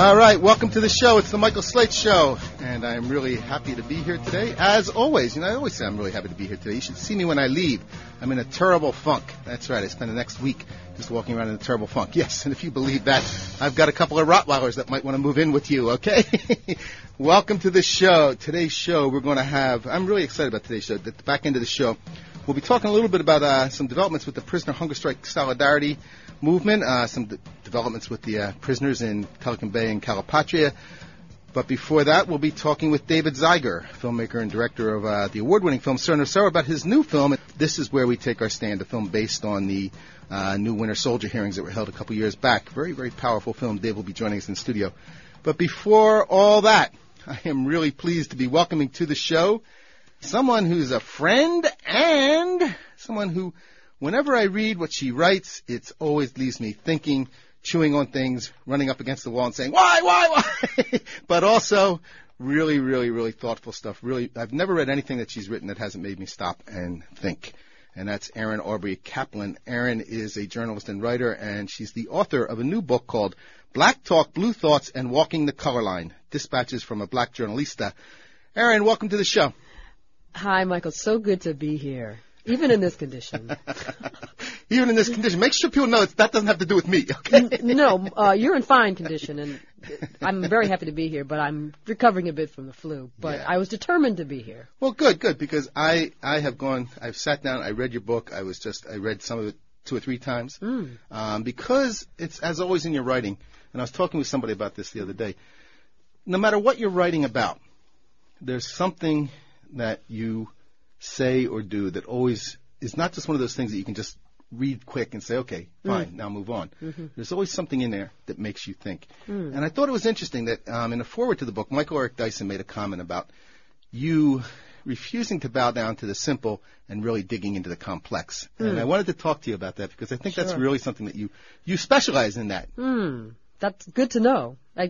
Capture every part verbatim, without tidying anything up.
All right, welcome to the show. It's the Michael Slate Show, and I'm really happy to be here today. As always, you know, I always say I'm really happy to be here today. You should see me when I leave. I'm in a terrible funk. That's right, I spend the next week just walking around in a terrible funk. Yes, and if you believe that, I've got a couple of Rottweilers that might want to move in with you, okay? Welcome to the show. Today's show, we're going to have, I'm really excited about today's show. At the back end of the show, we'll be talking a little bit about uh, some developments with the Prisoner Hunger Strike Solidarity movement, uh, some d- developments with the uh, prisoners in Pelican Bay and Calipatria. But before that, we'll be talking with David Zeiger, filmmaker and director of uh, the award-winning film Cern of Sorrow, about his new film, This Is Where We Take Our Stand, a film based on the uh, new Winter Soldier hearings that were held a couple years back. Very, very powerful film. Dave will be joining us in the studio. But before all that, I am really pleased to be welcoming to the show someone who's a friend and someone who, whenever I read what she writes, it always leaves me thinking, chewing on things, running up against the wall and saying, why, why, why? But also really, really, really thoughtful stuff. Really, I've never read anything that she's written that hasn't made me stop and think. And that's Erin Aubrey Kaplan. Erin is a journalist and writer, and she's the author of a new book called Black Talk, Blue Thoughts, and Walking the Color Line, Dispatches from a Black Journalista. Erin, welcome to the show. Hi, Michael. So good to be here, even in this condition. Even in this condition. Make sure people know that, that doesn't have to do with me, okay? No, uh, you're in fine condition, and I'm very happy to be here, but I'm recovering a bit from the flu. But yeah. I was determined to be here. Well, good, good, because I, I have gone, I've sat down, I read your book, I was just, I read some of it two or three times, mm. um, because it's, as always in your writing, and I was talking with somebody about this the other day, no matter what you're writing about, there's something that you say or do that always is not just one of those things that you can just read quick and say, okay, fine, mm. now move on. Mm-hmm. There's always something in there that makes you think. Mm. And I thought it was interesting that um, in the foreword to the book, Michael Eric Dyson made a comment about you refusing to bow down to the simple and really digging into the complex. Mm. And I wanted to talk to you about that because I think Sure. that's really something that you, you specialize in that. Mm. That's good to know. I,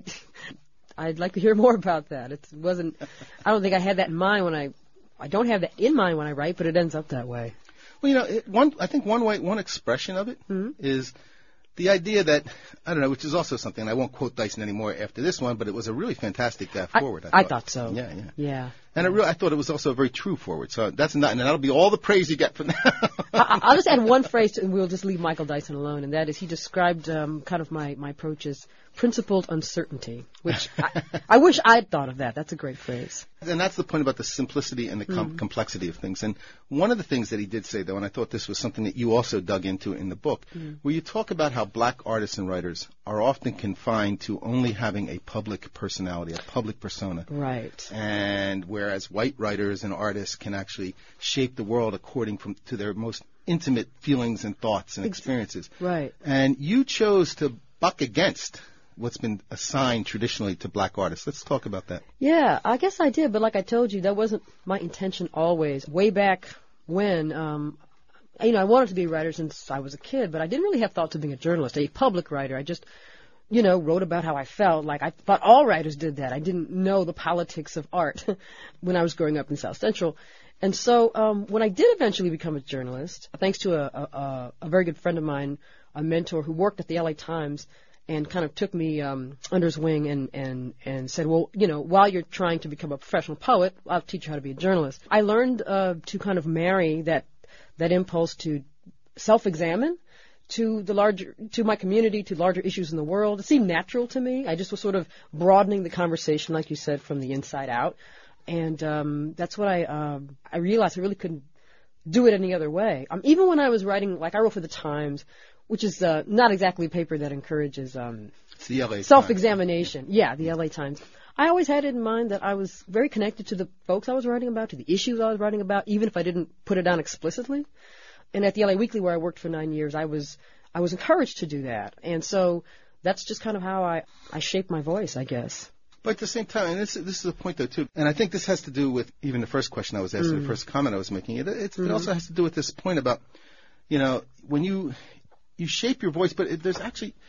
I'd like to hear more about that. It wasn't, I don't think I had that in mind when I, I don't have that in mind when I write, but it ends up that way. Well, you know, it, one I think one way, one expression of it mm-hmm. is the idea that, I don't know, which is also something, I won't quote Dyson anymore after this one, but it was a really fantastic uh, forward. I, I, I thought. thought so. Yeah, yeah. Yeah. And I, really, I thought it was also a very true forward. So that's not, and that'll be all the praise you get from that. I, I'll just add one phrase, to, and we'll just leave Michael Dyson alone, and that is he described um, kind of my, my approach as principled uncertainty, which I, I wish I'd thought of that. That's a great phrase. And that's the point about the simplicity and the com- mm. complexity of things. And one of the things that he did say, though, and I thought this was something that you also dug into in the book, mm. where you talk about how black artists and writers are often confined to only having a public personality, a public persona. Right. And whereas white writers and artists can actually shape the world according from, to their most intimate feelings and thoughts and experiences. Right. And you chose to buck against what's been assigned traditionally to black artists. Let's talk about that. Yeah, I guess I did, but like I told you, that wasn't my intention always. Way back when, um, you know, I wanted to be a writer since I was a kid, but I didn't really have thoughts of being a journalist, a public writer. I just, you know, wrote about how I felt. Like I thought all writers did that. I didn't know the politics of art when I was growing up in South Central. And so um, when I did eventually become a journalist, thanks to a, a, a very good friend of mine, a mentor who worked at the L A Times, and kind of took me um, under his wing and, and, and said, well, you know, while you're trying to become a professional poet, I'll teach you how to be a journalist. I learned uh, to kind of marry that that impulse to self-examine to the larger, to my community, to larger issues in the world. It seemed natural to me. I just was sort of broadening the conversation, like you said, from the inside out. And um, that's what I um, I realized I really couldn't do it any other way. Um, even when I was writing, like I wrote for the Times, which is uh, not exactly a paper that encourages um, it's the L A self-examination. Times. Yeah, the L A Times. I always had it in mind that I was very connected to the folks I was writing about, to the issues I was writing about, even if I didn't put it down explicitly. And at the L A Weekly, where I worked for nine years, I was I was encouraged to do that. And so that's just kind of how I, I shaped my voice, I guess. But at the same time, and this, this is a point, though, too, and I think this has to do with even the first question I was asking, mm. the first comment I was making. It, it's, mm-hmm. it also has to do with this point about, you know, when you you shape your voice, but it, there's actually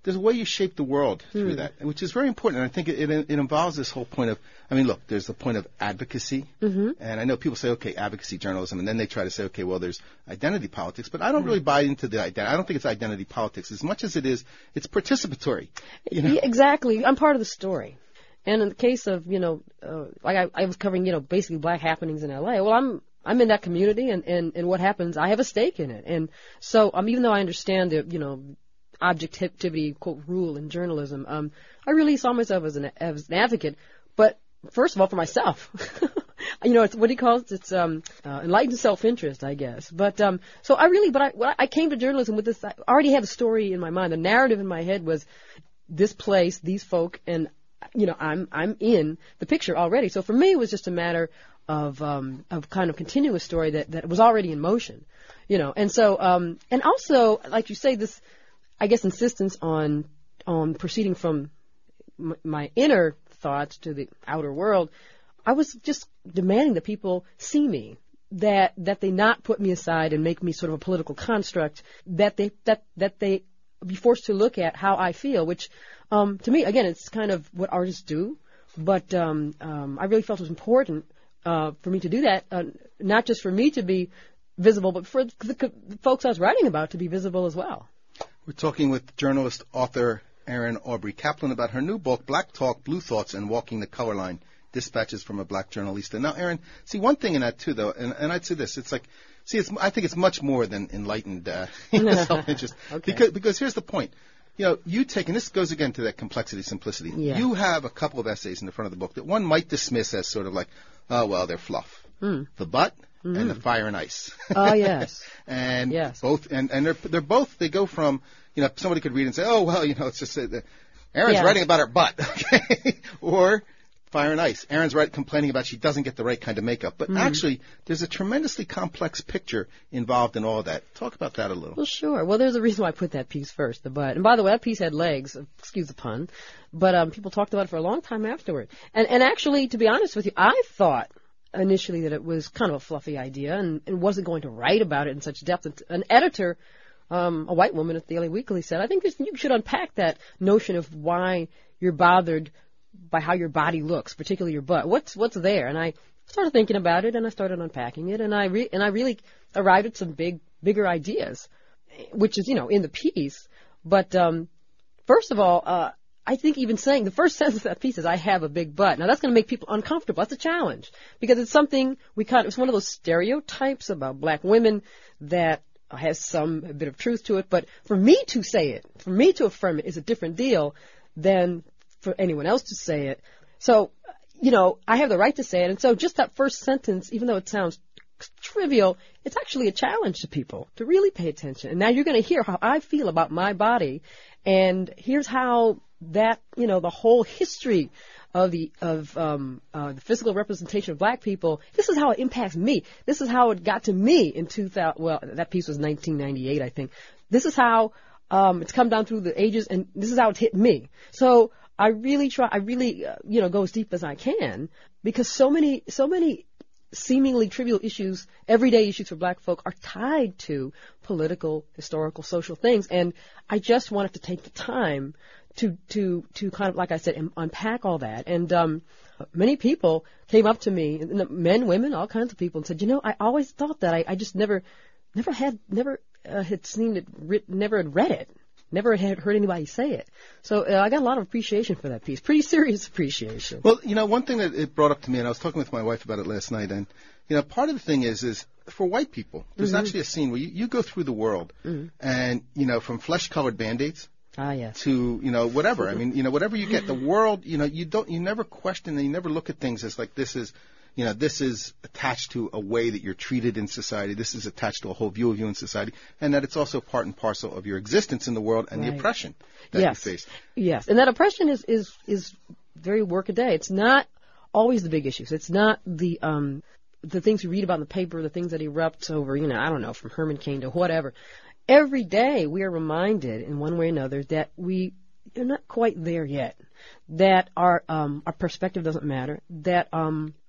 there's a way you shape the world through Hmm. that, which is very important. And I think it, it, it involves this whole point of, I mean, look, there's the point of advocacy. Mm-hmm. And I know people say, okay, advocacy journalism, and then they try to say, okay, well, there's identity politics. But I don't really buy into the identity. I don't think it's identity politics as much as it is, it's participatory. You know? Yeah, exactly. I'm part of the story. And in the case of, you know, uh, like I, I was covering, you know, basically black happenings in L A. Well, I'm I'm in that community, and, and, and what happens, I have a stake in it. And so, um, even though I understand the, you know, objectivity, quote, rule in journalism, um, I really saw myself as an, as an advocate. But first of all, for myself. You know, it's what he calls it's um, uh, enlightened self-interest, I guess. But um, so I really, but I, well, I came to journalism with this. I already had a story in my mind. The narrative in my head was this place, these folk, and you know, I'm I'm in the picture already. So for me, it was just a matter of um, of kind of continuous story that that was already in motion. You know, and so um, and also, like you say, this, I guess, insistence on on proceeding from m- my inner thoughts to the outer world. I was just demanding that people see me, that that they not put me aside and make me sort of a political construct, that they that that they be forced to look at how I feel, which um, to me, again, it's kind of what artists do. But um, um, I really felt it was important uh, for me to do that, uh, not just for me to be visible, but for the, the folks I was writing about to be visible as well. We're talking with journalist, author Erin Aubrey Kaplan about her new book, Black Talk, Blue Thoughts, and Walking the Color Line. Dispatches from a Black Journalista. Now, Erin, see, one thing in that, too, though, and, and I'd say this, it's like, see, it's, I think it's much more than enlightened uh, self-interest. Okay. Because, because here's the point. You know, you take, and this goes again to that complexity, simplicity. Yeah. You have a couple of essays in the front of the book that one might dismiss as sort of like, oh, well, they're fluff. Mm. The butt Mm. and the fire and ice. Oh, yes. and yes. both, and, and they're, they're both, they go from, you know, somebody could read and say, oh, well, you know, it's just, uh, Erin's yeah. writing about her butt, okay? Or, fire and ice. Erin's right, complaining about she doesn't get the right kind of makeup. But mm. actually, there's a tremendously complex picture involved in all of that. Talk about that a little. Well, sure. Well, there's a reason why I put that piece first, the butt. And by the way, that piece had legs, excuse the pun, but um, people talked about it for a long time afterward. And, and actually, to be honest with you, I thought initially that it was kind of a fluffy idea and, and wasn't going to write about it in such depth. An editor, um, a white woman at the L A Weekly, said, I think you should unpack that notion of why you're bothered by how your body looks, particularly your butt. What's what's there? And I started thinking about it, and I started unpacking it, and I re- and I really arrived at some big, bigger ideas, which is, you know, in the piece. But um, first of all, uh, I think even saying the first sentence of that piece is, I have a big butt. Now, that's going to make people uncomfortable. That's a challenge, because it's something we kind of, it's one of those stereotypes about black women that has some a bit of truth to it. But for me to say it, for me to affirm it, is a different deal than for anyone else to say it. So, you know, I have the right to say it. And so just that first sentence, even though it sounds trivial, it's actually a challenge to people to really pay attention. And now you're going to hear how I feel about my body. And here's how that, you know, the whole history of the of um, uh, the physical representation of black people, this is how it impacts me. This is how it got to me in two thousand. Well, that piece was nineteen ninety-eight, I think. This is how um, it's come down through the ages, and this is how it hit me. So I really try, I really, uh, you know, go as deep as I can, because so many, so many seemingly trivial issues, everyday issues for black folk, are tied to political, historical, social things. And I just wanted to take the time to, to, to kind of, like I said, unpack all that. And, um, many people came up to me, men, women, all kinds of people, and said, you know, I always thought that. I, I just never, never had, never uh, had seen it, writ- never had read it. Never had heard anybody say it. So uh, I got a lot of appreciation for that piece. Pretty serious appreciation. Well, you know, one thing that it brought up to me, and I was talking with my wife about it last night, and, you know, part of the thing is, is for white people, there's mm-hmm. actually a scene where you, you go through the world, mm-hmm. and, you know, from flesh-colored Band-Aids ah, yes. to, you know, whatever. I mean, you know, whatever you get, the world, you know, you don't, you never question, and you never look at things as like this is, you know, this is attached to a way that you're treated in society. This is attached to a whole view of you in society, and that it's also part and parcel of your existence in the world and right. the oppression that yes. you face. Yes, and that oppression is, is, is very workaday. It's not always the big issues. It's not the um, the things you read about in the paper, the things that erupt over, you know, I don't know, from Herman Cain to whatever. Every day we are reminded in one way or another that we are not quite there yet, that our um, our perspective doesn't matter, that um,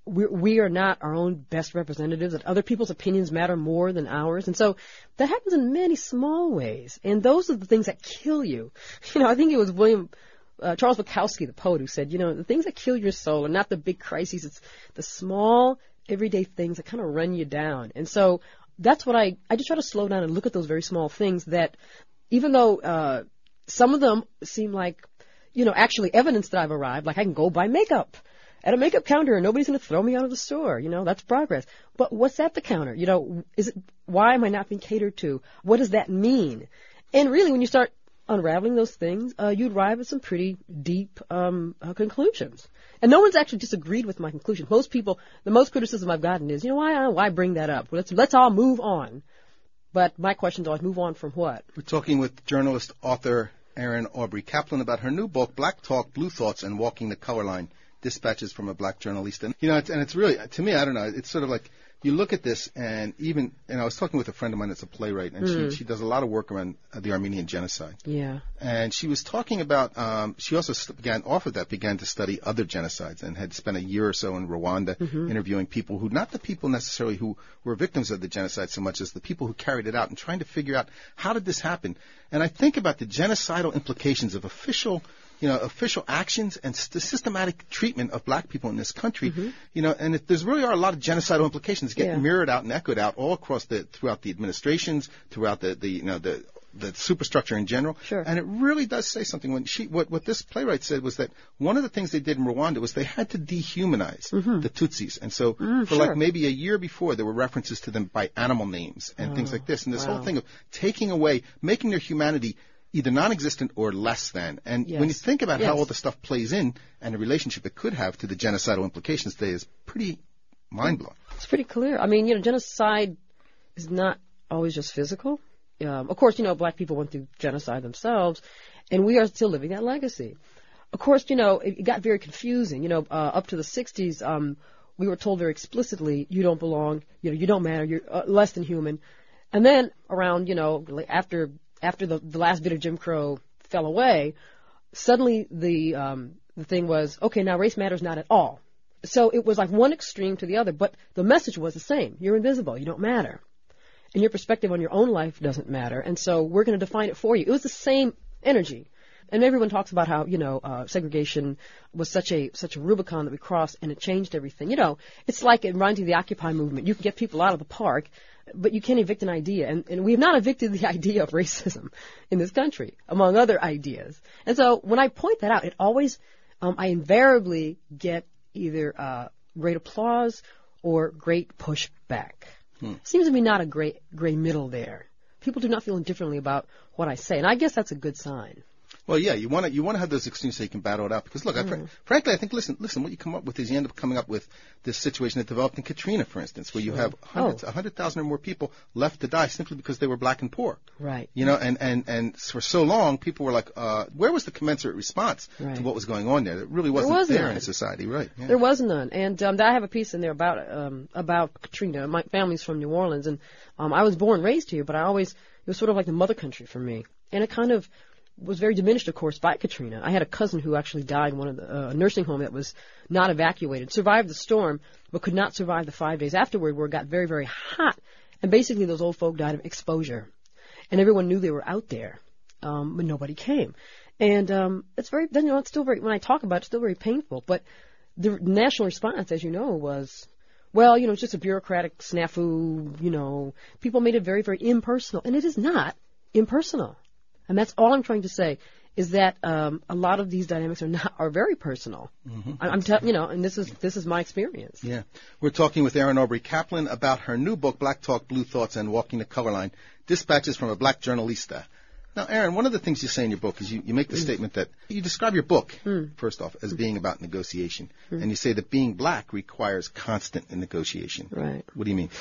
we we are not our own best representatives, that other people's opinions matter more than ours. And so that happens in many small ways. And those are the things that kill you. You know, I think it was William, uh, Charles Bukowski, the poet, who said, you know, the things that kill your soul are not the big crises. It's the small, everyday things that kind of run you down. And so that's what I, I just try to slow down and look at those very small things that, even though uh, some of them seem like, you know, actually evidence that I've arrived, like I can go buy makeup at a makeup counter and nobody's going to throw me out of the store. You know, that's progress. But what's at the counter? You know, is it, why am I not being catered to? What does that mean? And really, when you start unraveling those things, uh, you arrive at some pretty deep um, uh, conclusions. And no one's actually disagreed with my conclusion. Most people, the most criticism I've gotten is, you know, why why bring that up? Let's let's all move on. But my question is always, move on from what? We're talking with journalist, author Erin Aubrey Kaplan about her new book, Black Talk, Blue Thoughts, and Walking the Color Line. Dispatches from a Black Journalist. And, you know, it's, and it's really, to me, I don't know, it's sort of like, you look at this and even, and I was talking with a friend of mine that's a playwright, and mm. she, she does a lot of work around uh, the Armenian genocide. Yeah. And she was talking about, um, she also st- began, off of that, began to study other genocides and had spent a year or so in Rwanda mm-hmm. interviewing people who, not the people necessarily who were victims of the genocide so much as the people who carried it out and trying to figure out how did this happen. And I think about the genocidal implications of official you know, official actions and st- systematic treatment of black people in this country, mm-hmm. you know, and it, there's really are a lot of genocidal implications get yeah. mirrored out and echoed out all across the, throughout the administrations, throughout the, the you know, the, the superstructure in general. Sure. And it really does say something. When she, what, what this playwright said was that one of the things they did in Rwanda was they had to dehumanize mm-hmm. the Tutsis. And so mm, for sure. like maybe a year before, there were references to them by animal names and oh, things like this. And this wow. whole thing of taking away, making their humanity either non-existent or less than. And yes. when you think about yes. how all the stuff plays in and the relationship it could have to the genocidal implications today is pretty mind-blowing. It's pretty clear. I mean, you know, genocide is not always just physical. Um, of course, you know, black people went through genocide themselves, and we are still living that legacy. Of course, you know, it, it got very confusing. You know, uh, up to the sixties, um, we were told very explicitly, you don't belong, you know, you don't matter, you're uh, less than human. And then around, you know, after after the, the last bit of Jim Crow fell away, suddenly the um, the thing was, okay, now race matters not at all. So it was like one extreme to the other, but the message was the same. You're invisible. You don't matter. And your perspective on your own life doesn't matter. And so we're going to define it for you. It was the same energy. And everyone talks about how, you know, uh, segregation was such a such a Rubicon that we crossed, and it changed everything. You know, it's like it reminds you of the Occupy movement. You can get people out of the park, but you can't evict an idea. And, and we have not evicted the idea of racism in this country, among other ideas. And so when I point that out, it always, um, I invariably get either uh, great applause or great pushback. Hmm. Seems to be not a great gray middle there. People do not feel indifferently about what I say, and I guess that's a good sign. Well, yeah, you want to you want to have those extremes so you can battle it out. Because look, mm. I, fr- frankly, I think listen, listen, what you come up with is you end up coming up with this situation that developed in Katrina, for instance, where you have hundreds, a oh. hundred thousand or more people left to die simply because they were black and poor. Right. You know, and and and for so long, people were like, uh, where was the commensurate response right. to what was going on there? It really wasn't there, was there none. in society, right? Yeah. There was none. And um, I have a piece in there about um, about Katrina. My family's from New Orleans, and um, I was born and raised here, but I always it was sort of like the mother country for me, and it kind of was very diminished, of course, by Katrina. I had a cousin who actually died in one of the uh, nursing home that was not evacuated, survived the storm, but could not survive the five days afterward, where it got very, very hot. And basically, those old folk died of exposure, and everyone knew they were out there, um, but nobody came. And um, it's very, then you know, it's still very. When I talk about it, it's still very painful. But the national response, as you know, was, well, you know, it's just a bureaucratic snafu. You know, people made it very, very impersonal, and it is not impersonal. And that's all I'm trying to say is that um, a lot of these dynamics are not are very personal. Mm-hmm. I'm telling you know, and this is this is my experience. Yeah, we're talking with Erin Aubrey Kaplan about her new book, Black Talk, Blue Thoughts, and Walking the Color Line: Dispatches from a Black Journalista. Now, Erin, one of the things you say in your book is you, you make the mm. statement that you describe your book mm. first off as mm. being about negotiation, mm. and you say that being black requires constant negotiation. Right. What do you mean?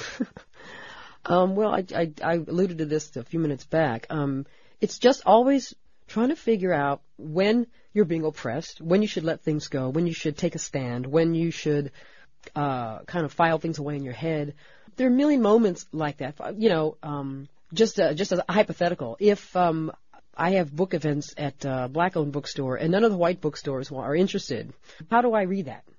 um, well, I, I I alluded to this a few minutes back. Um, It's just always trying to figure out when you're being oppressed, when you should let things go, when you should take a stand, when you should uh, kind of file things away in your head. There are a million moments like that. You know, um, just uh, just as a hypothetical, if um, I have book events at a black-owned bookstore and none of the white bookstores are interested, how do I read that?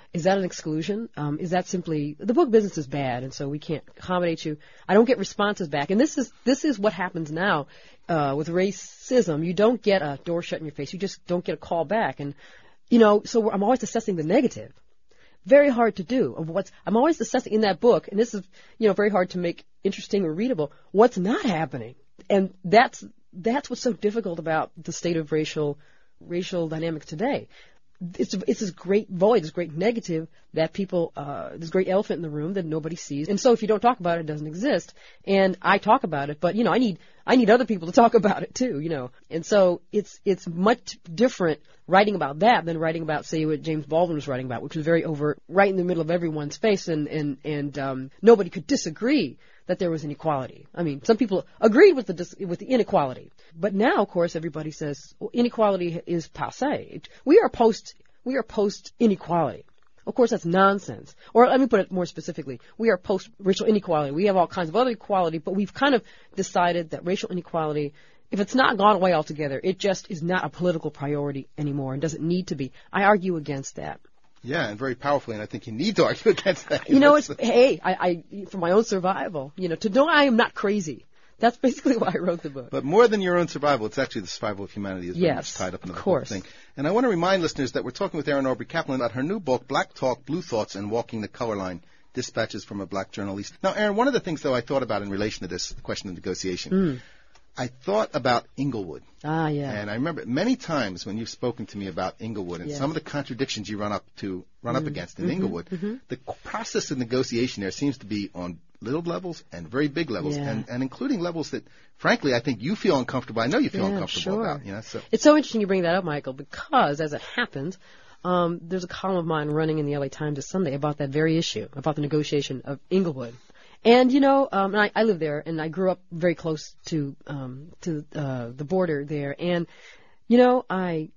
Is that an exclusion? Um, is that simply the book business is bad, and so we can't accommodate you? I don't get responses back, and this is this is what happens now uh, with racism. You don't get a door shut in your face. You just don't get a call back, and you know. So I'm always assessing the negative. Very hard to do. Of what's I'm always assessing in that book, and this is you know very hard to make interesting or readable. What's not happening, and that's that's what's so difficult about the state of racial racial dynamics today. It's it's this great void, this great negative that people, uh, this great elephant in the room that nobody sees. And so if you don't talk about it, it doesn't exist. And I talk about it, but you know, I need I need other people to talk about it too, you know. And so it's it's much different writing about that than writing about, say, what James Baldwin was writing about, which was very overt, right in the middle of everyone's face, and and and um, nobody could disagree that there was inequality. I mean, some people agreed with the dis- with the inequality, but now, of course, everybody says well, inequality is passé. We are post we are post inequality. Of course, that's nonsense. Or let me put it more specifically: we are post racial inequality. We have all kinds of other equality, but we've kind of decided that racial inequality, if it's not gone away altogether, it just is not a political priority anymore and doesn't need to be. I argue against that. Yeah, and very powerfully, and I think you need to argue against that. You know, it's, hey, I, I, for my own survival, you know, to know I am not crazy. That's basically why I wrote the book. But more than your own survival, it's actually the survival of humanity is very yes, much tied up in the of whole course. thing. And I want to remind listeners that we're talking with Erin Aubrey Kaplan about her new book, Black Talk, Blue Thoughts, and Walking the Color Line, Dispatches from a Black Journalist. Now, Erin, one of the things, though, I thought about in relation to this question of negotiation, mm. I thought about Inglewood. Ah, yeah. And I remember many times when you've spoken to me about Inglewood and yes. some of the contradictions you run up to run mm. up against in mm-hmm, Inglewood, mm-hmm. the process of negotiation there seems to be on little levels and very big levels, yeah. and, and including levels that, frankly, I think you feel uncomfortable. I know you feel yeah, uncomfortable sure. about. You know, so. It's so interesting you bring that up, Michael, because as it happened, um, there's a column of mine running in the L A Times this Sunday about that very issue, about the negotiation of Inglewood. And, you know, um, I, I live there, and I grew up very close to um, to uh, the border there. And, you know, I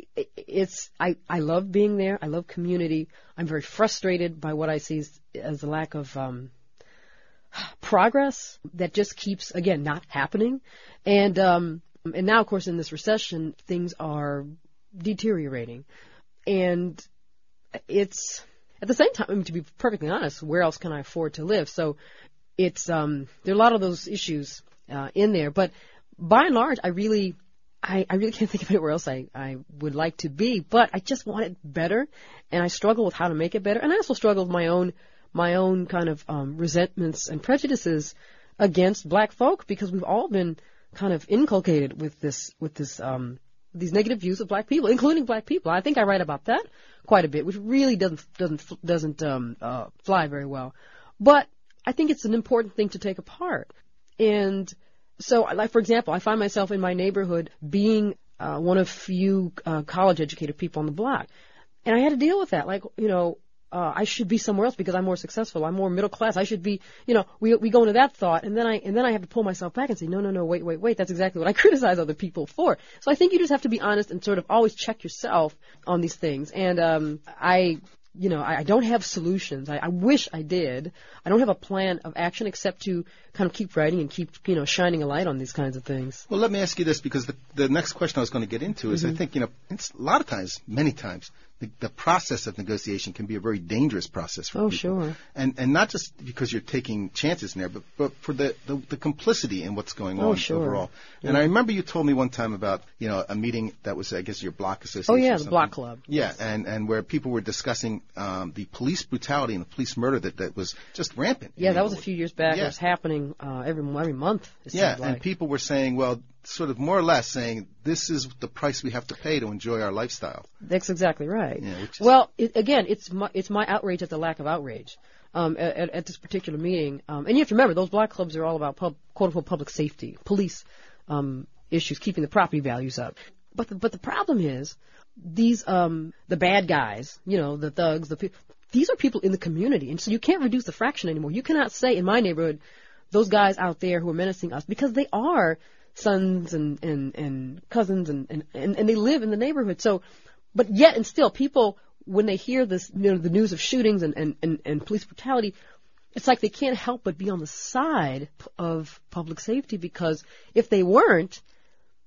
it's I, I love being there. I love community. I'm very frustrated by what I see as, as the lack of um, progress that just keeps, again, not happening. And um, and now, of course, in this recession, things are deteriorating. And it's... At the same time, I mean, to be perfectly honest, where else can I afford to live? So it's um, there are a lot of those issues uh, in there. But by and large, I really, I, I really can't think of anywhere else I, I would like to be. But I just want it better, and I struggle with how to make it better. And I also struggle with my own my own kind of um, resentments and prejudices against black folk, because we've all been kind of inculcated with this with this um, these negative views of black people, including black people. I think I write about that quite a bit, which really doesn't doesn't doesn't um, uh, fly very well. But I think it's an important thing to take apart. And so, like for example, I find myself in my neighborhood being uh, one of few uh, college-educated people on the block, and I had to deal with that. Like, you know, uh, I should be somewhere else because I'm more successful. I'm more middle class. I should be, you know, we we go into that thought, and then I and then I have to pull myself back and say, no, no, no, wait, wait, wait. That's exactly what I criticize other people for. So I think you just have to be honest and sort of always check yourself on these things. And um, I, you know, I, I don't have solutions. I, I wish I did. I don't have a plan of action except to kind of keep writing and keep, you know, shining a light on these kinds of things. Well, let me ask you this, because the, the next question I was going to get into is, mm-hmm. I think, you know, it's a lot of times, many times, the, the process of negotiation can be a very dangerous process for oh, people. Oh, sure. And and not just because you're taking chances in there, but, but for the, the, the complicity in what's going oh, on sure. overall. Yeah. And I remember you told me one time about, you know, a meeting that was, I guess, your block association. Oh, yeah, or the something. block club. Yeah, Yes. and, and where people were discussing um, the police brutality and the police murder that, that was just rampant. Yeah, that was a few years back. Yeah. It was happening uh, every every month. It Yeah, seemed like. and people were saying, well, sort of more or less saying, this is the price we have to pay to enjoy our lifestyle. That's exactly right. Yeah, which is well, it, again, it's my, it's my outrage at the lack of outrage um, at, at this particular meeting. Um, and you have to remember, those block clubs are all about pub, quote-unquote public safety, police um, issues, keeping the property values up. But the, but the problem is, these um, the bad guys, you know, the thugs, the pe- these are people in the community, and so you can't reduce the fraction anymore. You cannot say in my neighborhood, those guys out there who are menacing us, because they are sons and, and, and cousins and, and, and, and they live in the neighborhood. So, but yet and still, people, when they hear this, you know, the news of shootings and, and, and, and police brutality, it's like they can't help but be on the side of public safety, because if they weren't,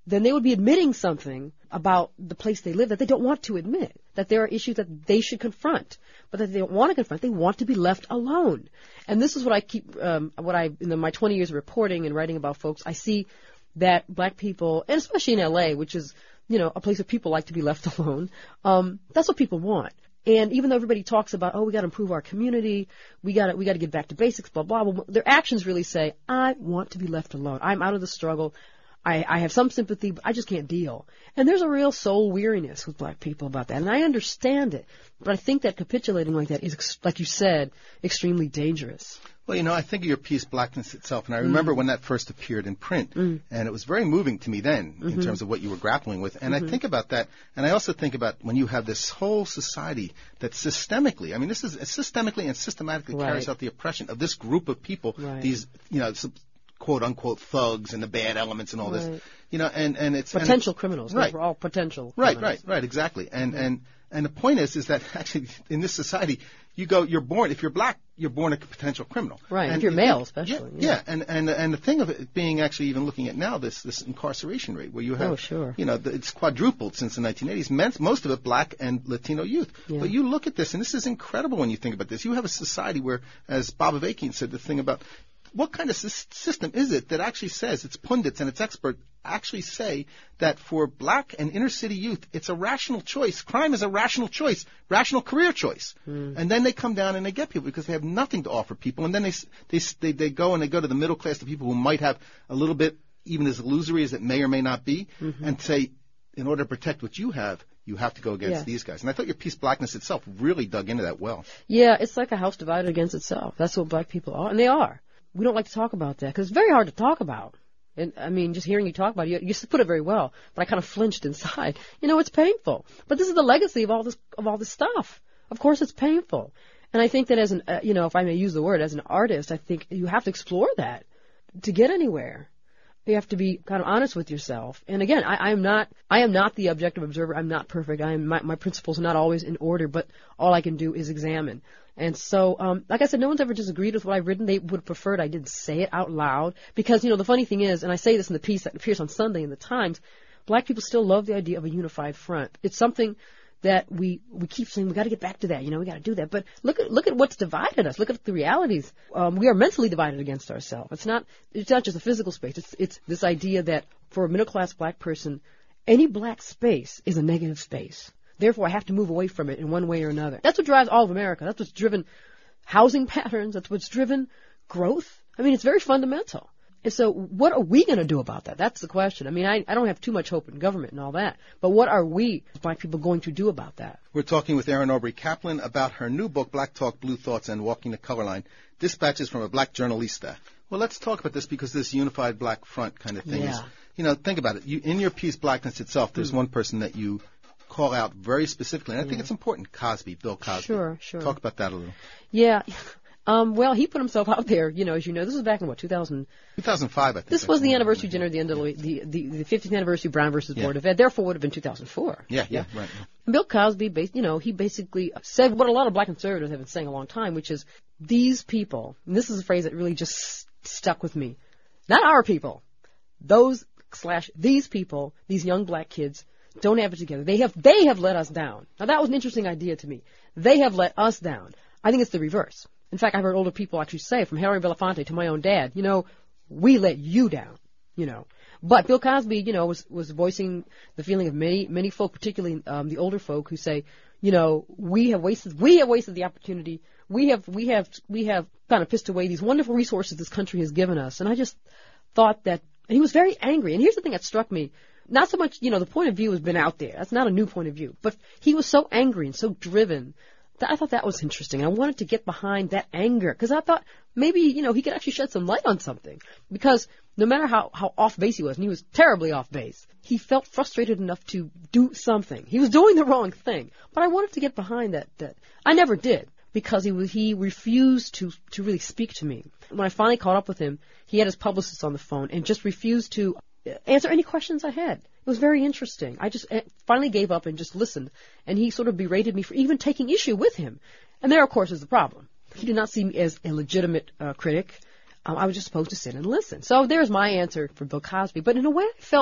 then they would be admitting something about the place they live that they don't want to admit, that there are issues that they should confront, but that they don't want to confront. They want to be left alone. And this is what I keep, um, what I, in the, my twenty years of reporting and writing about folks, I see that black people, and especially in L A, which is, you know, a place where people like to be left alone, um, that's what people want. And even though everybody talks about, oh, we got to improve our community, we got to we got to get back to basics, blah, blah, blah, their actions really say, I want to be left alone. I'm out of the struggle. I, I have some sympathy, but I just can't deal. And there's a real soul weariness with black people about that, and I understand it. But I think that capitulating like that is, like you said, extremely dangerous. Well, you know, I think of your piece, Blackness Itself, and I remember mm. when that first appeared in print, mm. and it was very moving to me then mm-hmm. in terms of what you were grappling with. And mm-hmm. I think about that, and I also think about when you have this whole society that systemically, I mean, this is systemically and systematically right. carries out the oppression of this group of people, right. these, you know, quote-unquote thugs and the bad elements and all right. this, you know, and, and it's... Potential and it's, criminals. Right. We're all potential Right, criminals. right, right, exactly. And, mm-hmm. and, and the point is, is that actually in this society, you go, you're born, if you're black, you're born a potential criminal. Right, and if you're male especially. Yeah, yeah. yeah, and, and, and the thing of it being actually even looking at now, this, this incarceration rate where you have, oh, sure. you know, the, it's quadrupled since the nineteen eighties, meant most of it black and Latino youth. Yeah. But you look at this, and this is incredible when you think about this. You have a society where, as Bob Avakian said, the thing about, what kind of system is it that actually says, its pundits and its experts actually say that for black and inner city youth, it's a rational choice. Crime is a rational choice, rational career choice. Mm. And then they come down and they get people because they have nothing to offer people. And then they, they, they, they go and they go to the middle class, the people who might have a little bit, even as illusory as it may or may not be, mm-hmm. and say, in order to protect what you have, you have to go against yeah. these guys. And I thought your piece, Blackness Itself, really dug into that well. Yeah, it's like a house divided against itself. That's what black people are, and they are. We don't like to talk about that because it's very hard to talk about. And I mean, just hearing you talk about it, you, you put it very well, but I kind of flinched inside. You know, it's painful. But this is the legacy of all this of all this stuff. Of course, it's painful. And I think that as an, uh, you know, if I may use the word, as an artist, I think you have to explore that to get anywhere. You have to be kind of honest with yourself. And again, I, I am not, I am not the objective observer. I'm not perfect. I am, my, my principles are not always in order, but all I can do is examine. And so, um, like I said, no one's ever disagreed with what I've written. They would have preferred I didn't say it out loud because, you know, the funny thing is, and I say this in the piece that appears on Sunday in the Times, black people still love the idea of a unified front. It's something that we we keep saying we got to get back to that. You know, we got to do that. But look at look at what's divided us. Look at the realities. Um, we are mentally divided against ourselves. It's not it's not just a physical space. It's it's this idea that for a middle class black person, any black space is a negative space. Therefore, I have to move away from it in one way or another. That's what drives all of America. That's what's driven housing patterns. That's what's driven growth. I mean, it's very fundamental. And so what are we going to do about that? That's the question. I mean, I, I don't have too much hope in government and all that. But what are we, black people, going to do about that? We're talking with Erin Aubrey Kaplan about her new book, Black Talk, Blue Thoughts, and Walking the Color Line, Dispatches from a Black Journalista. Well, let's talk about this because this unified black front kind of thing yeah. is, you know, think about it. You, in your piece, Blackness Itself, there's mm. one person that you call out very specifically, and I yeah. think it's important, Cosby, Bill Cosby. Sure, sure. Talk about that a little. Yeah. Um, well, he put himself out there, you know, as you know. This was back in, what, two thousand? two thousand five, I think. This was the anniversary dinner, the, the, the, the fiftieth anniversary of Brown versus yeah. Board of Ed. Therefore, would have been two thousand four. Yeah, yeah, yeah. right. And Bill Cosby, bas- you know, he basically said what a lot of black conservatives have been saying a long time, which is these people, and this is a phrase that really just stuck with me, not our people, those slash these people, these young black kids, don't have it together. They have they have let us down. Now, that was an interesting idea to me. They have let us down. I think it's the reverse. In fact, I've heard older people actually say, from Harry Belafonte to my own dad, you know, we let you down, you know. But Bill Cosby, you know, was, was voicing the feeling of many, many folk, particularly um, the older folk, who say, you know, we have wasted, we have wasted the opportunity. We have, we have, we have kind of pissed away these wonderful resources this country has given us. And I just thought that, and he was very angry. And here's the thing that struck me. Not so much, you know, the point of view has been out there. That's not a new point of view. But he was so angry and so driven. I thought that was interesting. I wanted to get behind that anger because I thought maybe, you know, he could actually shed some light on something. Because no matter how, how off base he was, and he was terribly off base, he felt frustrated enough to do something. He was doing the wrong thing. But I wanted to get behind that. that. I never did because he was, he refused to, to really speak to me. When I finally caught up with him, he had his publicist on the phone and just refused to answer any questions I had. It was very interesting. I just finally gave up and just listened. And he sort of berated me for even taking issue with him. And there, of course, is the problem. He did not see me as a legitimate uh, critic. Um, I was just supposed to sit and listen. So there's my answer for Bill Cosby. But in a way, I felt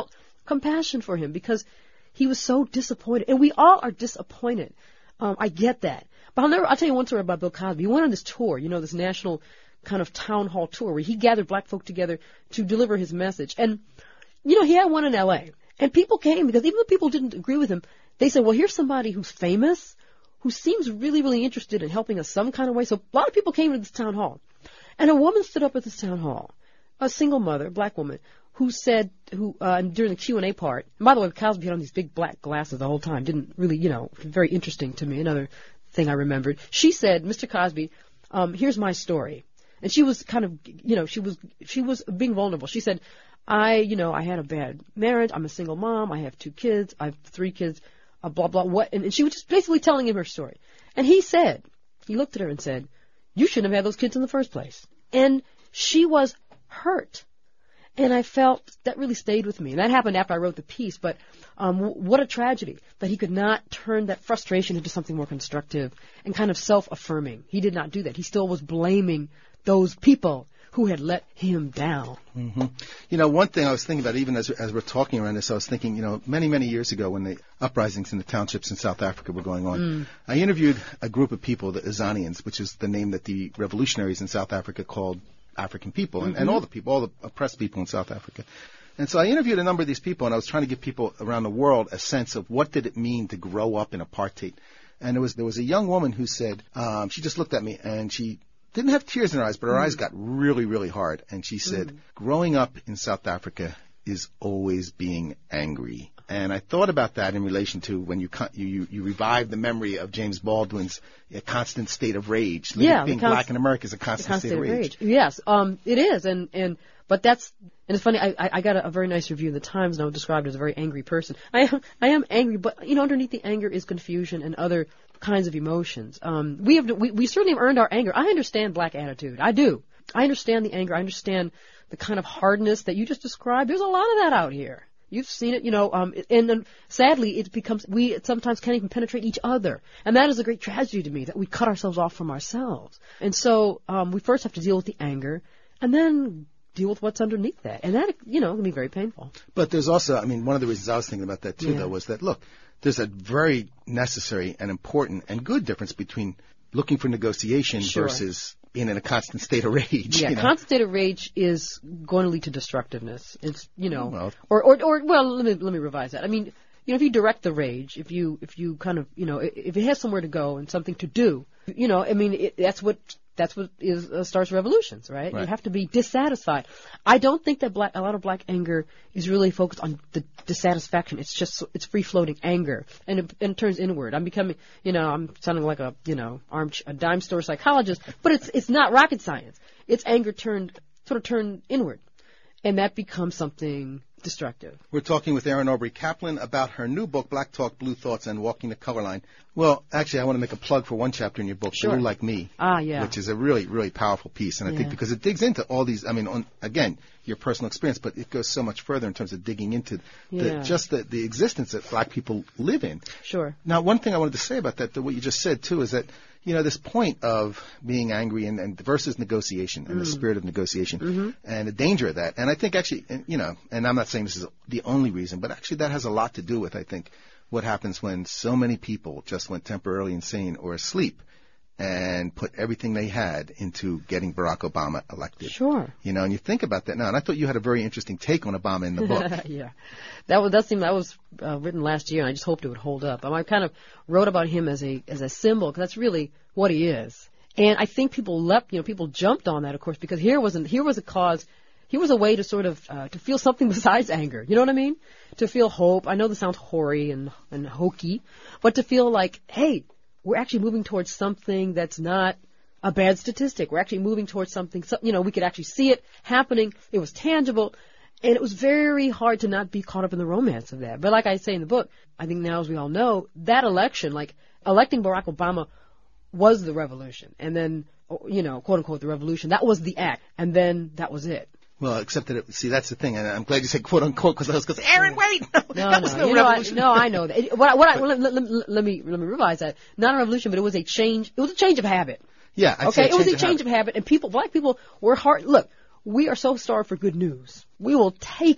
compassion for him because he was so disappointed. And we all are disappointed. Um, I get that. But I'll never, I'll tell you one story about Bill Cosby. He went on this tour, you know, this national kind of town hall tour where he gathered black folk together to deliver his message. And, you know, he had one in L A. And people came because even though people didn't agree with him, they said, well, here's somebody who's famous, who seems really, really interested in helping us some kind of way. So a lot of people came to this town hall. And a woman stood up at this town hall, a single mother, a black woman, who said, who uh, during the Q and A part, and by the way, Cosby had on these big black glasses the whole time, didn't really, you know, very interesting to me, another thing I remembered. She said, Mister Cosby, um, here's my story. And she was kind of, you know, she was, she was being vulnerable. She said, I, you know, I had a bad marriage, I'm a single mom, I have two kids, I have three kids, uh, blah, blah, what, and, and she was just basically telling him her story. And he said, he looked at her and said, you shouldn't have had those kids in the first place. And she was hurt. And I felt that really stayed with me. And that happened after I wrote the piece. But um, w- what a tragedy that he could not turn that frustration into something more constructive and kind of self-affirming. He did not do that. He still was blaming those people who had let him down. Mm-hmm. You know, one thing I was thinking about, even as as we're talking around this, I was thinking, you know, many, many years ago when the uprisings in the townships in South Africa were going on, mm. I interviewed a group of people, the Azanians, which is the name that the revolutionaries in South Africa called African people, and, mm-hmm. and all the people, all the oppressed people in South Africa. And so I interviewed a number of these people, and I was trying to give people around the world a sense of what did it mean to grow up in apartheid. And there was there was a young woman who said, um, she just looked at me, and she didn't have tears in her eyes, but her mm. eyes got really, really hard. And she said, mm. growing up in South Africa is always being angry. And I thought about that in relation to when you you, you revive the memory of James Baldwin's A Constant State of Rage. Yeah, being const- black in America is a constant, constant state of rage. rage. Yes, um, it is. And, and but that's and it's funny. I, I got a, a very nice review in the Times, and I was described as a very angry person. I am I am angry, but you know, underneath the anger is confusion and other kinds of emotions. Um, we have we, we certainly have earned our anger. I understand black attitude. I do. I understand the anger. I understand the kind of hardness that you just described. There's a lot of that out here. You've seen it, you know, um, and then sadly it becomes, we sometimes can't even penetrate each other. And that is a great tragedy to me, that we cut ourselves off from ourselves. And so um, we first have to deal with the anger and then deal with what's underneath that. And that, you know, can be very painful. But there's also, I mean, one of the reasons I was thinking about that too, yeah. though, was that, look, there's a very necessary and important and good difference between looking for negotiation sure. versus being in a constant state of rage. Yeah, you know? Constant state of rage is going to lead to destructiveness. It's, you know, well, or, or, or, well, let me, let me revise that. I mean, you know, if you direct the rage, if you, if you kind of, you know, if it has somewhere to go and something to do, you know, I mean, it, that's what, that's what is, uh, starts revolutions, right? right? You have to be dissatisfied. I don't think that black, a lot of black anger is really focused on the dissatisfaction. It's just, it's free-floating anger, and it, and it turns inward. I'm becoming, you know, I'm sounding like a, you know, arm, a dime store psychologist, but it's, it's not rocket science. It's anger turned, sort of turned inward, and that becomes something destructive. We're talking with Erin Aubrey Kaplan about her new book, Black Talk, Blue Thoughts, and Walking the Color Line. Well, actually, I want to make a plug for one chapter in your book, sure. Blue Like Me, ah, yeah. which is a really, really powerful piece. And I yeah. think because it digs into all these, I mean, on, again, your personal experience, but it goes so much further in terms of digging into the, yeah. just the, the existence that black people live in. Sure. Now, one thing I wanted to say about that, the, what you just said, too, is that, you know, this point of being angry and, and versus negotiation and mm. the spirit of negotiation mm-hmm. and the danger of that. And I think actually, you know, and I'm not saying this is the only reason, but actually that has a lot to do with, I think, what happens when so many people just went temporarily insane or asleep and put everything they had into getting Barack Obama elected. Sure. You know, and you think about that now, and I thought you had a very interesting take on Obama in the book. yeah. That was, that seemed, that was uh, written last year, and I just hoped it would hold up. Um, I kind of wrote about him as a, as a symbol, because that's really what he is. And I think people leapt, you know, people jumped on that, of course, because here wasn't, here was a cause, here was a way to sort of, uh, to feel something besides anger. You know what I mean? To feel hope. I know this sounds hoary and, and hokey, but to feel like, hey, we're actually moving towards something that's not a bad statistic. We're actually moving towards something, you know, we could actually see it happening. It was tangible. And it was very hard to not be caught up in the romance of that. But like I say in the book, I think now, as we all know, that election, like electing Barack Obama was the revolution. And then, you know, quote unquote, the revolution. That was the act. And then that was it. Well, except that, it, see, that's the thing, and I'm glad you said quote unquote, because I was going to say, Aaron, wait, no, no that was no, no you revolution. Know, I, no, I know that. It, what, I- what I, let, let, let, let me let me revise that. Not a revolution, but it was a change. It was a change of habit. Yeah, I'd okay, say it was a of change habit. of habit, and people, black people, were hard. Look, we are so starved for good news. We will take it.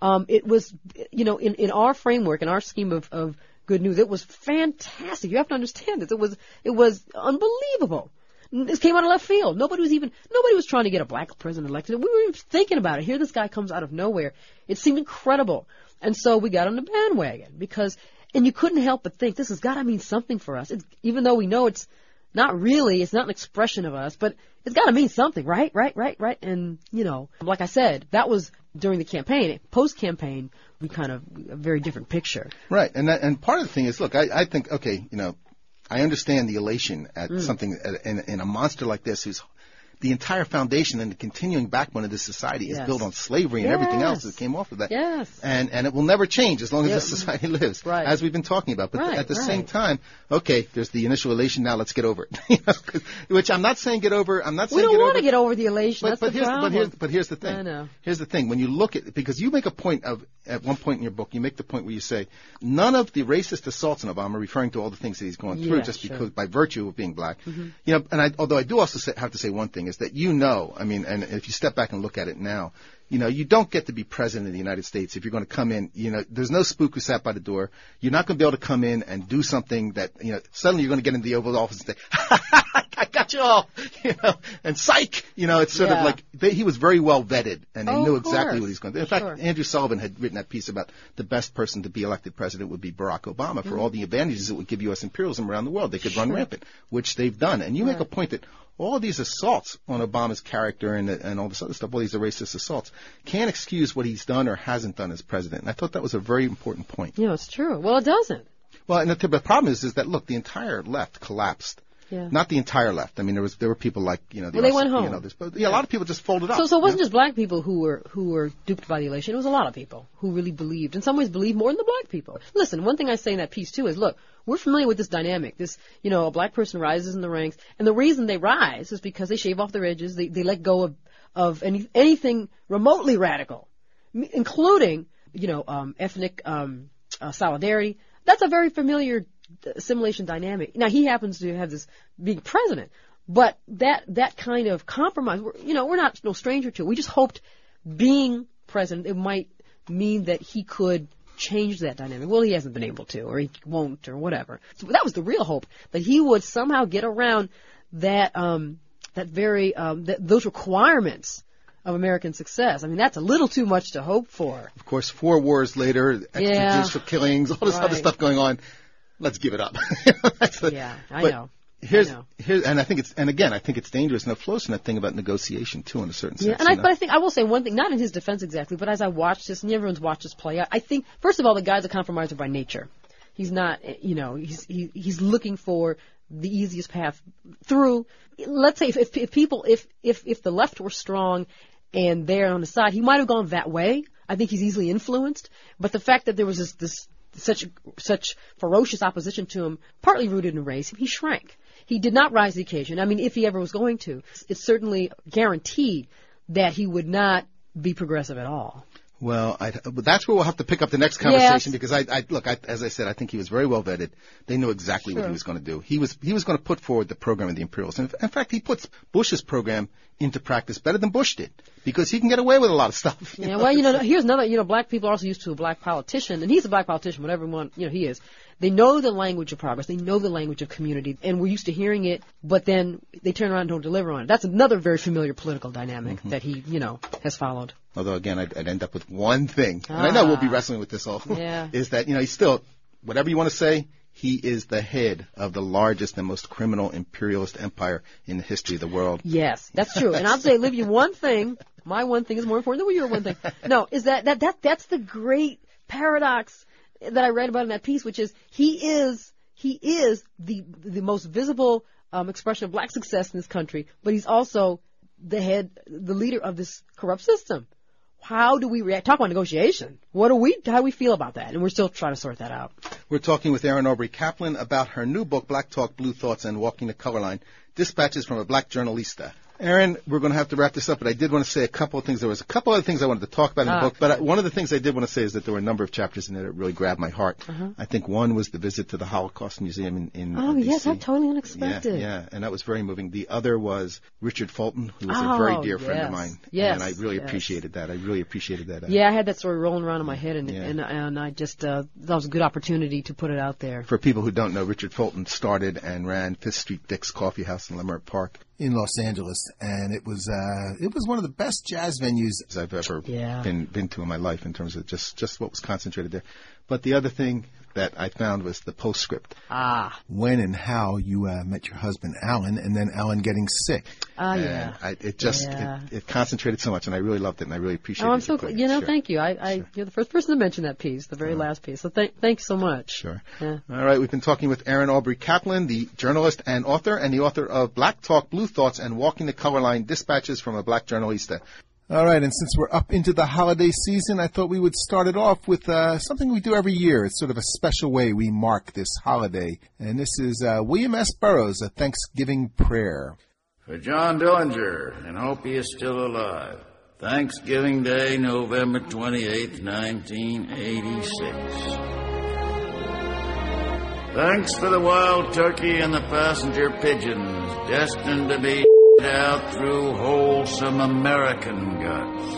Um, it was, you know, in, in our framework, in our scheme of, of good news, it was fantastic. You have to understand this. It was, it was unbelievable. This came out of left field. Nobody was even, nobody was trying to get a black president elected. We were even thinking about it. Here this guy comes out of nowhere. It seemed incredible. And so we got on the bandwagon because, and you couldn't help but think, this has got to mean something for us. It's, even though we know it's not really, it's not an expression of us, but it's got to mean something, right? Right, right, right. And, you know, like I said, that was during the campaign. Post-campaign, we kind of, a very different picture. Right. And that, and part of the thing is, look, I, I think, okay, you know, I understand the elation at mm. something, at, in, in a monster like this who's the entire foundation and the continuing backbone of this society is yes. built on slavery and yes. everything else that came off of that. Yes. And and it will never change as long as yeah. this society lives, right. as we've been talking about. But right, th- at the right. same time, okay, there's the initial elation. Now let's get over it. you know, which I'm not saying get over. I'm not saying we don't get want over to get over the elation. But, That's but the here's, problem. But here's, but here's the thing. I know. Here's the thing. When you look at, because you make a point of, at one point in your book, you make the point where you say, none of the racist assaults on Obama, referring to all the things that he's going through yeah, just sure. because, by virtue of being black. Mm-hmm. You know, and I, although I do also say, have to say one thing, is that you know, I mean, and if you step back and look at it now, you know, you don't get to be president of the United States if you're going to come in, you know, there's no spook who sat by the door. You're not going to be able to come in and do something that, you know, suddenly you're going to get into the Oval Office and say, I got you all, you know, and psych, you know, it's sort yeah. of like, they, he was very well vetted and they oh, knew of exactly course. what he's going to do. In fact, sure. Andrew Sullivan had written that piece about the best person to be elected president would be Barack Obama for mm-hmm. all the advantages it would give U S imperialism around the world. They could sure. run rampant, which they've done. And you right. make a point that all of these assaults on Obama's character and and all this other stuff, all these racist assaults, can't excuse what he's done or hasn't done as president. And I thought that was a very important point. Yeah, it's true. Well, it doesn't. Well, and the, the problem is, is that, look, the entire left collapsed. Yeah. Not the entire left. I mean, there was there were people like, you know, the well, they R C P went home. and others. But yeah, a lot of people just folded up. So, so it wasn't you know? just black people who were who were duped by the elation. It was a lot of people who really believed. In some ways, believed more than the black people. Listen, one thing I say in that piece too is, look, we're familiar with this dynamic. This, you know, a black person rises in the ranks, and the reason they rise is because they shave off their edges. They they let go of of any, anything remotely radical, including, you know, um, ethnic um, uh, solidarity. That's a very familiar assimilation dynamic. Now, he happens to have this being president, but that that kind of compromise, we're, you know, we're not no stranger to it. We just hoped being president, it might mean that he could change that dynamic. Well, he hasn't been able to, or he won't, or whatever. So that was the real hope, that he would somehow get around that um, that very um, that, those requirements of American success. I mean, that's a little too much to hope for. Of course, four wars later, extrajudicial yeah. killings, all this right. other stuff going on. Let's give it up. That's the, yeah, I but know. Here's, I know. here's, and I think it's, and again, I think it's dangerous, and it flows from that thing about negotiation too, in a certain yeah, sense. and I, know? but I think I will say one thing, not in his defense exactly, but as I watched this, and everyone's watched this play out, I think first of all, the guy's a compromiser by nature. He's not, you know, he's he, he's looking for the easiest path through. Let's say if, if, if people, if if if the left were strong and they're on the side, he might have gone that way. I think he's easily influenced, but the fact that there was this, this such such ferocious opposition to him, partly rooted in race, he shrank. He did not rise to the occasion. I mean, if he ever was going to, it's certainly guaranteed that he would not be progressive at all. Well, I, but that's where we'll have to pick up the next conversation yes. because I, I look, I, as I said, I think he was very well vetted. They knew exactly sure. what he was going to do. He was he was going to put forward the program of the imperialists. And in fact, he puts Bush's program into practice better than Bush did because he can get away with a lot of stuff. Yeah, know? well, you know, here's another, you know, black people are also used to a black politician, and he's a black politician, whatever one, you know, he is. They know the language of progress. They know the language of community, and we're used to hearing it, but then they turn around and don't deliver on it. That's another very familiar political dynamic mm-hmm. that he, you know, has followed. Although, again, I'd, I'd end up with one thing, ah. and I know we'll be wrestling with this all, yeah. is that, you know, he's still, whatever you want to say, he is the head of the largest and most criminal imperialist empire in the history of the world. Yes, that's true. And I'll say, Olivia, one thing, my one thing is more important than your one thing. No, is that, that, that that's the great paradox that I read about in that piece, which is he is he is the the most visible um, expression of black success in this country, but he's also the head, the leader of this corrupt system. How do we react? Talk about negotiation. What do we, how do we feel about that? And we're still trying to sort that out. We're talking with Erin Aubrey Kaplan about her new book, Black Talk, Blue Thoughts, and Walking the Color Line, Dispatches from a Black Journalista. Aaron, we're going to have to wrap this up, but I did want to say a couple of things. There was a couple other things I wanted to talk about in the Ah, book, but I, one of the things I did want to say is that there were a number of chapters in there that really grabbed my heart. Uh-huh. I think one was the visit to the Holocaust Museum in, in Oh, uh, D C. yes, that's totally unexpected. Yeah, yeah, and that was very moving. The other was Richard Fulton, who was Oh, a very dear friend yes. of mine. Yes, And I really yes. appreciated that. I really appreciated that. Yeah, I had that story rolling around in my head, and Yeah. and, and I just uh, that was a good opportunity to put it out there. For people who don't know, Richard Fulton started and ran Fifth Street Dick's Coffee House in Leimert Park in Los Angeles, and it was uh, it was one of the best jazz venues I've ever Yeah. been been to in my life in terms of just, just what was concentrated there. But the other thing that I found was the postscript. Ah, when and how you uh, met your husband, Alan, and then Alan getting sick. ah, And yeah. I, it just Yeah. it, it concentrated so much, and I really loved it, and I really appreciated Oh, it. I'm so glad. You know, thank you. I, I, you're the first person to mention that piece, the very last piece. So thank, thanks so much. Sure. Yeah. All right, we've been talking with Aaron Aubrey Kaplan, the journalist and author, and the author of Black Talk, Blue Thoughts, and Walking the Color Line, Dispatches from a Black Journalista. All right, and since we're up into the holiday season, I thought we would start it off with uh, something we do every year. It's sort of a special way we mark this holiday. And this is uh, William S. Burroughs, A Thanksgiving Prayer. For John Dillinger, and hope he is still alive. Thanksgiving Day, November twenty-eighth, nineteen eighty-six. Thanks for the wild turkey and the passenger pigeons, destined to be out through wholesome American guts.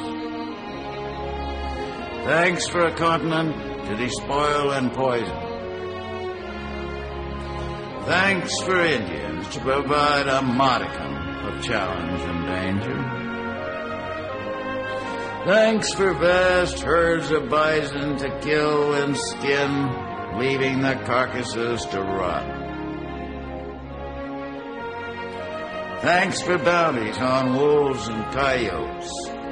Thanks for a continent to despoil and poison. Thanks for Indians to provide a modicum of challenge and danger. Thanks for vast herds of bison to kill and skin, leaving the carcasses to rot. Thanks for bounties on wolves and coyotes.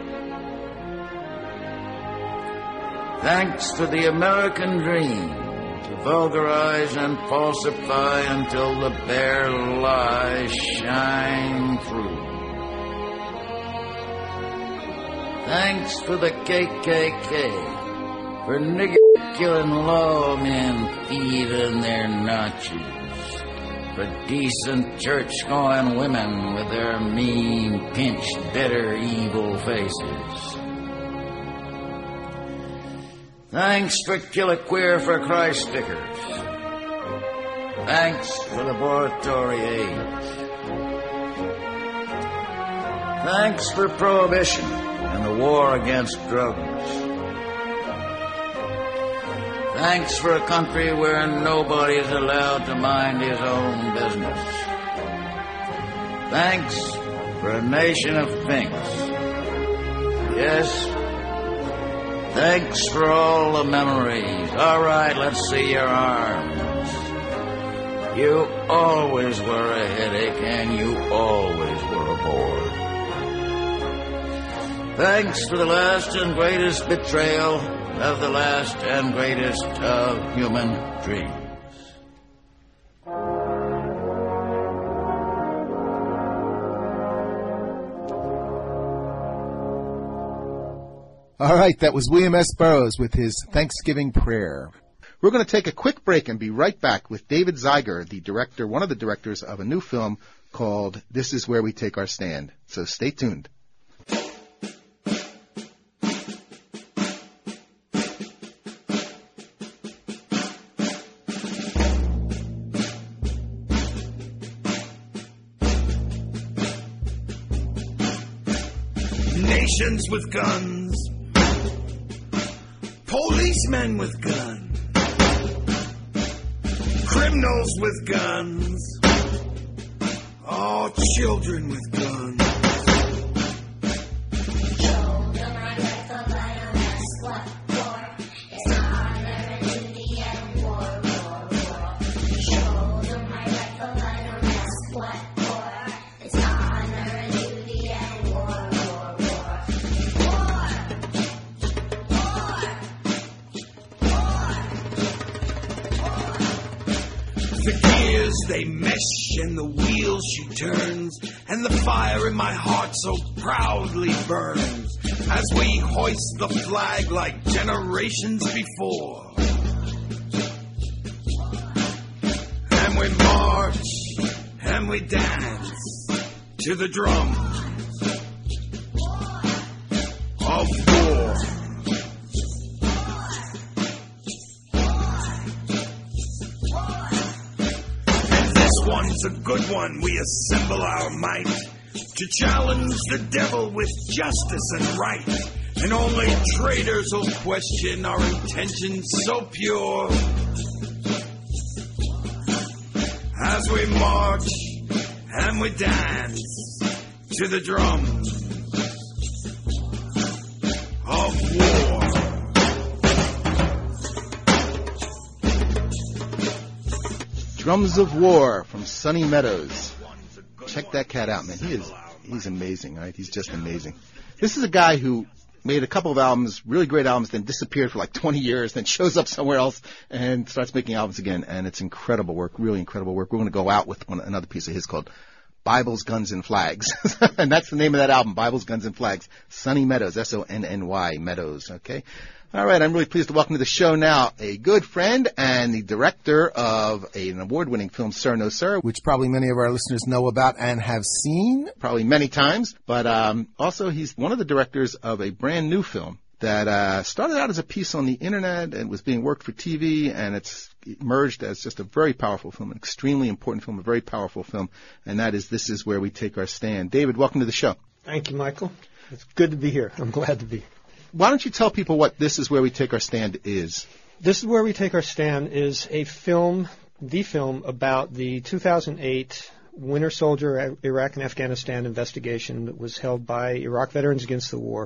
Thanks for the American dream to vulgarize and falsify until the bare lies shine through. Thanks for the K K K, for nigger-killing lawmen feeding their notches. For decent church-going women with their mean, pinched, bitter, evil faces. Thanks for Kill a Queer for Christ stickers. Thanks for laboratory aids. Thanks for prohibition and the war against drugs. Thanks for a country where nobody is allowed to mind his own business. Thanks for a nation of thinks. Yes, thanks for all the memories. All right, let's see your arms. You always were a headache and you always were a bore. Thanks for the last and greatest betrayal of the last and greatest of human dreams. All right, that was William S. Burroughs with his Thanksgiving Prayer. We're going to take a quick break and be right back with David Zeiger, the director, one of the directors of a new film called This Is Where We Take Our Stand. So stay tuned. Nations with guns, policemen with guns, criminals with guns, all children with guns. They mesh and the wheel she turns, and the fire in my heart so proudly burns as we hoist the flag like generations before. And we march and we dance to the drum a good one. We assemble our might to challenge the devil with justice and right. And only traitors will question our intentions so pure. As we march and we dance to the drums of war. Drums of War from Sonny Meadows. Check that cat out, man. He is he's amazing, right? He's just amazing. This is a guy who made a couple of albums, really great albums, then disappeared for like twenty years, then shows up somewhere else and starts making albums again. And it's incredible work, really incredible work. We're going to go out with one, another piece of his called Bibles, Guns, and Flags. And that's the name of that album, Bibles, Guns, and Flags. Sonny Meadows, S O N N Y, Meadows, okay? All right, I'm really pleased to welcome to the show now a good friend and the director of a, an award-winning film, Sir No Sir, which probably many of our listeners know about and have seen. Probably many times. But um, also he's one of the directors of a brand new film that uh, started out as a piece on the Internet and was being worked for T V, and it's emerged as just a very powerful film, an extremely important film, a very powerful film, and that is This Is Where We Take Our Stand. David, welcome to the show. Thank you, Michael. It's good to be here. I'm glad to be here. Why don't you tell people what This Is Where We Take Our Stand is? This Is Where We Take Our Stand is a film, the film about the two thousand eight Winter Soldier Iraq and Afghanistan investigation that was held by Iraq Veterans Against the War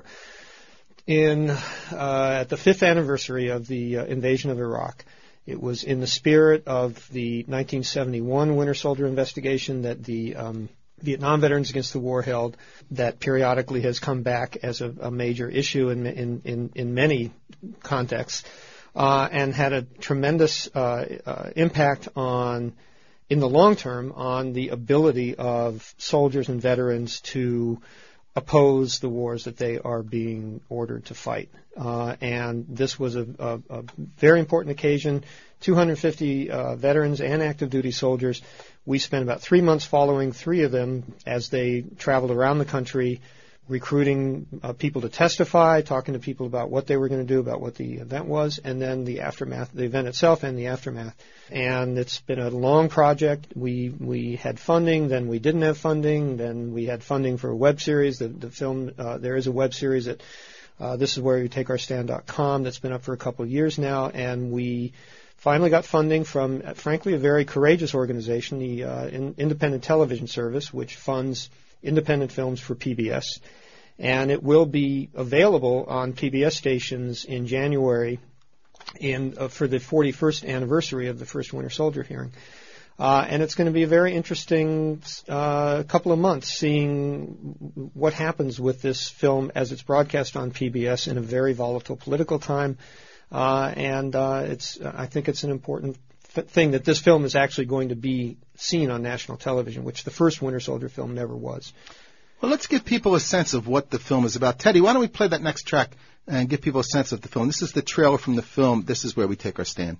in uh, at the fifth anniversary of the uh, invasion of Iraq. It was in the spirit of the nineteen seventy-one Winter Soldier investigation that the um, Vietnam Veterans Against the War held, that periodically has come back as a, a major issue in, in, in, in many contexts, uh, and had a tremendous uh, uh, impact on, in the long term, on the ability of soldiers and veterans to oppose the wars that they are being ordered to fight. Uh, and this was a, a, a very important occasion. two hundred fifty uh, veterans and active duty soldiers. We spent about three months following three of them as they traveled around the country, recruiting uh, people to testify, talking to people about what they were going to do, about what the event was, and then the aftermath, the event itself and the aftermath. And it's been a long project. We we had funding, then we didn't have funding, then we had funding for a web series. The, the film, uh, there is a web series at uh, This Is Where We Take Our Stand dot com that's been up for a couple of years now, and we finally got funding from, uh, frankly, a very courageous organization, the uh, in, Independent Television Service, which funds independent films for P B S. And it will be available on P B S stations in January in, uh, for the forty-first anniversary of the first Winter Soldier hearing. Uh, and it's going to be a very interesting uh, couple of months seeing what happens with this film as it's broadcast on P B S in a very volatile political time. Uh, and uh, it's, I think it's an important f- thing that this film is actually going to be seen on national television, which the first Winter Soldier film never was. Well, let's give people a sense of what the film is about. Teddy, why don't we play that next track and give people a sense of the film? This is the trailer from the film, This Is Where We Take Our Stand.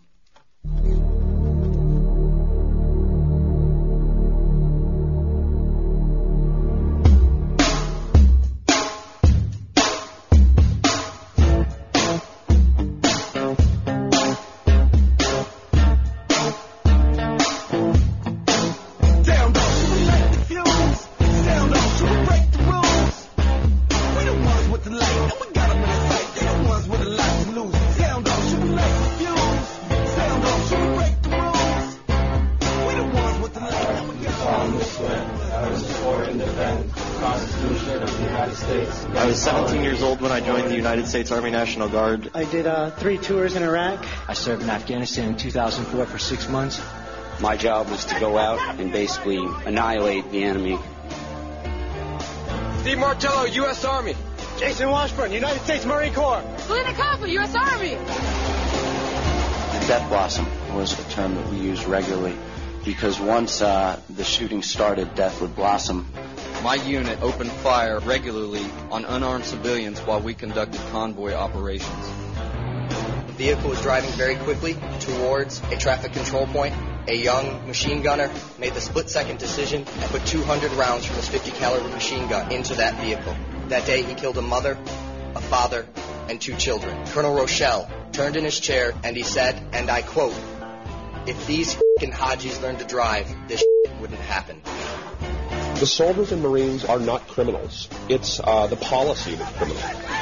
States Army National Guard. I did uh, three tours in Iraq. I served in Afghanistan in two thousand four for six months. My job was to go out and basically annihilate the enemy. Steve Martello, U S Army. Jason Washburn, United States Marine Corps. Selena Coppa, U S Army. The death blossom was a term that we used regularly because once uh, the shooting started, death would blossom. My unit opened fire regularly on unarmed civilians while we conducted convoy operations. The vehicle was driving very quickly towards a traffic control point. A young machine gunner made the split-second decision and put two hundred rounds from his fifty caliber machine gun into that vehicle. That day, he killed a mother, a father, and two children. Colonel Rochelle turned in his chair and he said, and I quote, "If these f***ing Hajis learn to drive, this shit would it happen? The soldiers and Marines are not criminals. It's uh, the policy that's criminal.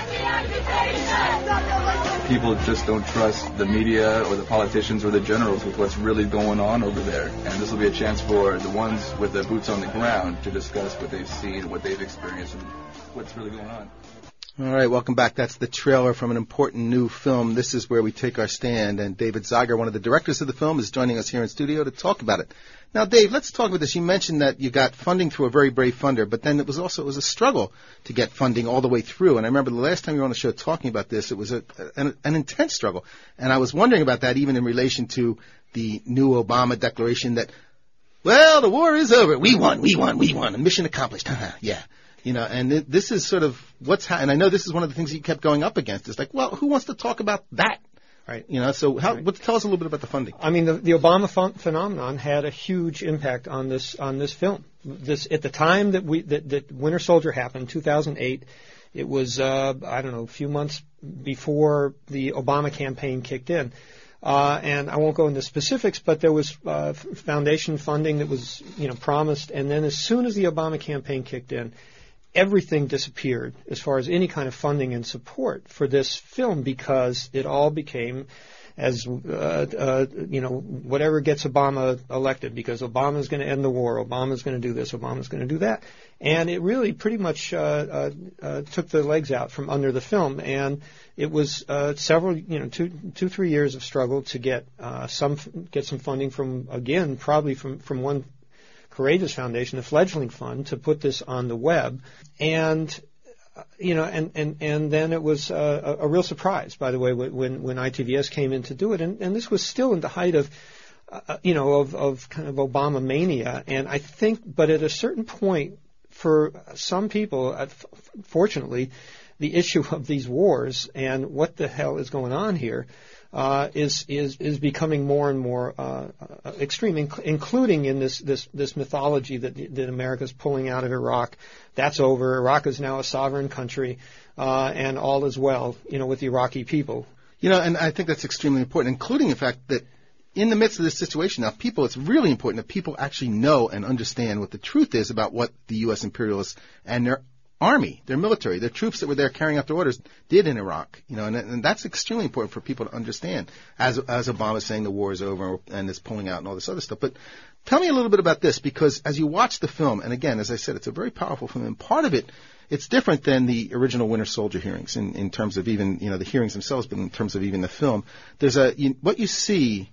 People just don't trust the media or the politicians or the generals with what's really going on over there. And this will be a chance for the ones with the boots on the ground to discuss what they've seen, what they've experienced, and what's really going on. All right, welcome back. That's the trailer from an important new film. This is where we take our stand, and David Zeiger, one of the directors of the film, is joining us here in studio to talk about it. Now, Dave, let's talk about this. You mentioned that you got funding through a very brave funder, but then it was also it was a struggle to get funding all the way through. And I remember the last time you were on the show talking about this, it was a, an, an intense struggle. And I was wondering about that even in relation to the new Obama declaration that, well, the war is over. We won, we won, we won. Mission accomplished. yeah. You know, and th- this is sort of what's ha- and I know this is one of the things you kept going up against. It's like, well, who wants to talk about that? Right. You know, so how, right. what, tell us a little bit about the funding. I mean, the, the Obama ph- phenomenon had a huge impact on this on this film. This at the time that we that, that Winter Soldier happened, two thousand eight. It was uh, I don't know, a few months before the Obama campaign kicked in. Uh, and I won't go into specifics, but there was uh, foundation funding that was, you know, promised, and then as soon as the Obama campaign kicked in, everything disappeared as far as any kind of funding and support for this film because it all became as, uh, uh, you know, whatever gets Obama elected because Obama's going to end the war, Obama's going to do this, Obama's going to do that. And it really pretty much uh, uh, uh, took the legs out from under the film. And it was uh, several, you know, two, two, three years of struggle to get uh, some get some funding from, again, probably from, from one Courageous Foundation, a fledgling fund, to put this on the web, and uh, you know, and, and, and then it was uh, a, a real surprise, by the way, when when I T V S came in to do it, and, and this was still in the height of, uh, you know, of, of kind of Obama mania, and I think, but at a certain point, for some people, uh, f- fortunately, the issue of these wars and what the hell is going on here. Uh, is is is becoming more and more uh, uh, extreme, inc- including in this, this, this mythology that that America's pulling out of Iraq. That's over. Iraq is now a sovereign country, uh, and all is well, you know, with the Iraqi people. You know, and I think that's extremely important, including the fact that in the midst of this situation now, people, it's really important that people actually know and understand what the truth is about what the U S imperialists and their army, their military, their troops that were there carrying out their orders did in Iraq, you know, and, and that's extremely important for people to understand as, as Obama's saying the war is over and is pulling out and all this other stuff. But tell me a little bit about this because as you watch the film, and again, as I said, it's a very powerful film and part of it, it's different than the original Winter Soldier hearings in, in terms of even, you know, the hearings themselves, but in terms of even the film. There's a, you, what you see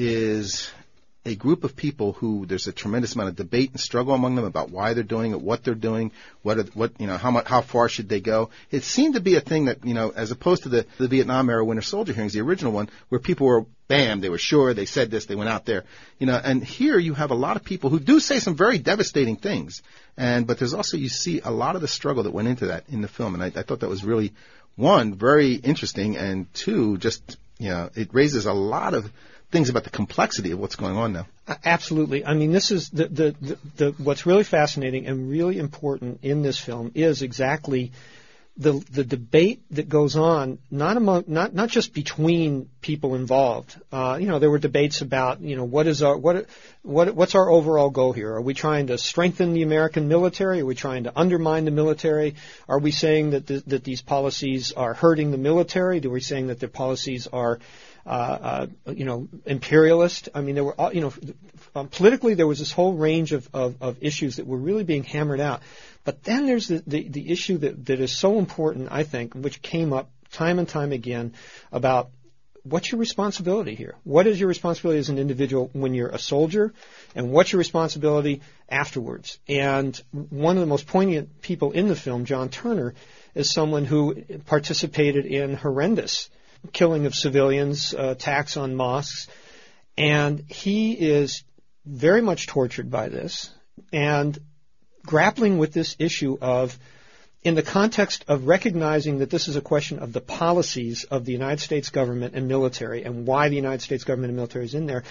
is a group of people who there's a tremendous amount of debate and struggle among them about why they're doing it, what they're doing, what are, what you know, how much, how far should they go. It seemed to be a thing that, you know, as opposed to the, the Vietnam era Winter Soldier hearings, the original one, where people were bam, they were sure, they said this, they went out there, you know. And here you have a lot of people who do say some very devastating things, and but there's also you see a lot of the struggle that went into that in the film, and I, I thought that was really one very interesting, and two just you know it raises a lot of things about the complexity of what's going on now. Absolutely. I mean, this is the, the, the, the what's really fascinating and really important in this film is exactly the the debate that goes on, not among not not just between people involved. Uh, you know, there were debates about, you know, what is our what what what's our overall goal here? Are we trying to strengthen the American military? Are we trying to undermine the military? Are we saying that the, that these policies are hurting the military? Are we saying that their policies are Uh, uh, you know, imperialist? I mean, there were, all, you know, um, politically there was this whole range of, of, of issues that were really being hammered out. But then there's the, the, the issue that, that is so important, I think, which came up time and time again about what's your responsibility here? What is your responsibility as an individual when you're a soldier? And what's your responsibility afterwards? And one of the most poignant people in the film, John Turner, is someone who participated in horrendous killing of civilians, uh, attacks on mosques, and he is very much tortured by this and grappling with this issue of, in the context of recognizing that this is a question of the policies of the United States government and military and why the United States government and military is in there,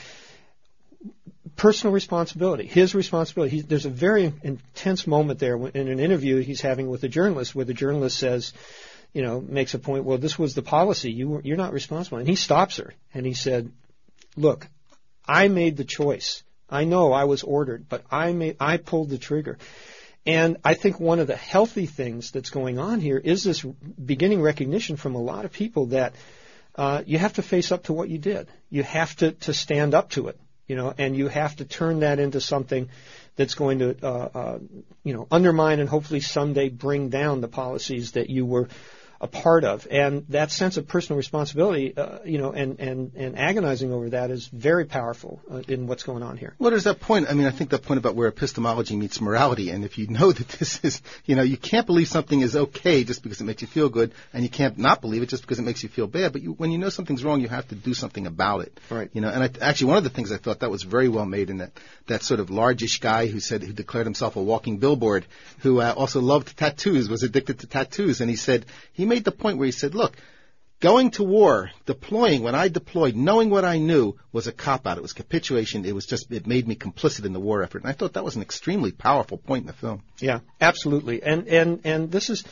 personal responsibility, his responsibility. He, there's a very intense moment there in an interview he's having with a journalist where the journalist says, you know, makes a point, well, this was the policy. You were, you're not responsible. And he stops her and he said, look, I made the choice I know I was ordered, but I made, I pulled the trigger. And I think one of the healthy things that's going on here is this beginning recognition from a lot of people that uh, you have to face up to what you did. You have to, to stand up to it, you know, and you have to turn that into something that's going to, uh, uh, you know, undermine and hopefully someday bring down the policies that you were a part of. And that sense of personal responsibility, uh, you know, and, and, and agonizing over that is very powerful uh, in what's going on here. Well, there's that point. I mean, I think that point about where epistemology meets morality. And if you know that this is, you know, you can't believe something is okay just because it makes you feel good, and you can't not believe it just because it makes you feel bad. But you, when you know something's wrong, you have to do something about it. Right. You know, and I, actually, one of the things I thought that was very well made in that, that sort of largish guy who said, who declared himself a walking billboard, who uh, also loved tattoos, was addicted to tattoos. And he said, he made the point where he said, look, going to war, deploying, when I deployed, knowing what I knew was a cop-out. It was capitulation. It was just, it made me complicit in the war effort. And I thought that was an extremely powerful point in the film. Yeah, absolutely. And, and, and this is,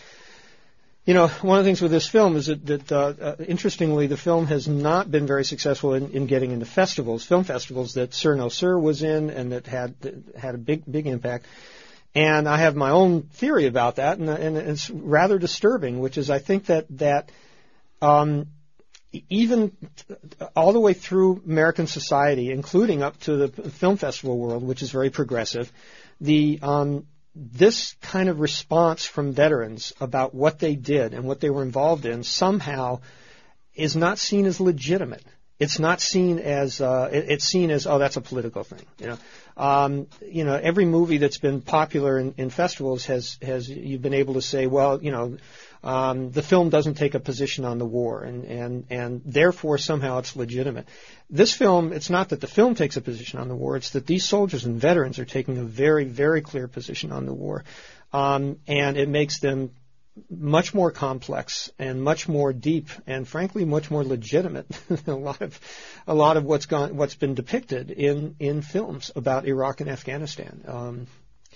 you know, one of the things with this film is that, that uh, uh, interestingly, the film has not been very successful in, in getting into festivals, film festivals that Sir No Sir was in and that had, that had a big, big impact. And I have my own theory about that, and, and it's rather disturbing, which is I think that, that um, even all the way through American society, including up to the film festival world, which is very progressive, the um, this kind of response from veterans about what they did and what they were involved in somehow is not seen as legitimate. It's not seen as uh, it, it's seen as, oh, that's a political thing. You know, um, you know, every movie that's been popular in, in festivals has has you've been able to say, well, you know, um, the film doesn't take a position on the war, and and and therefore somehow it's legitimate. This film, it's not that the film takes a position on the war; it's that these soldiers and veterans are taking a very, very clear position on the war, um, and it makes them much more complex and much more deep and frankly much more legitimate than a lot of a lot of what's gone what's been depicted in in films about Iraq and Afghanistan. Um,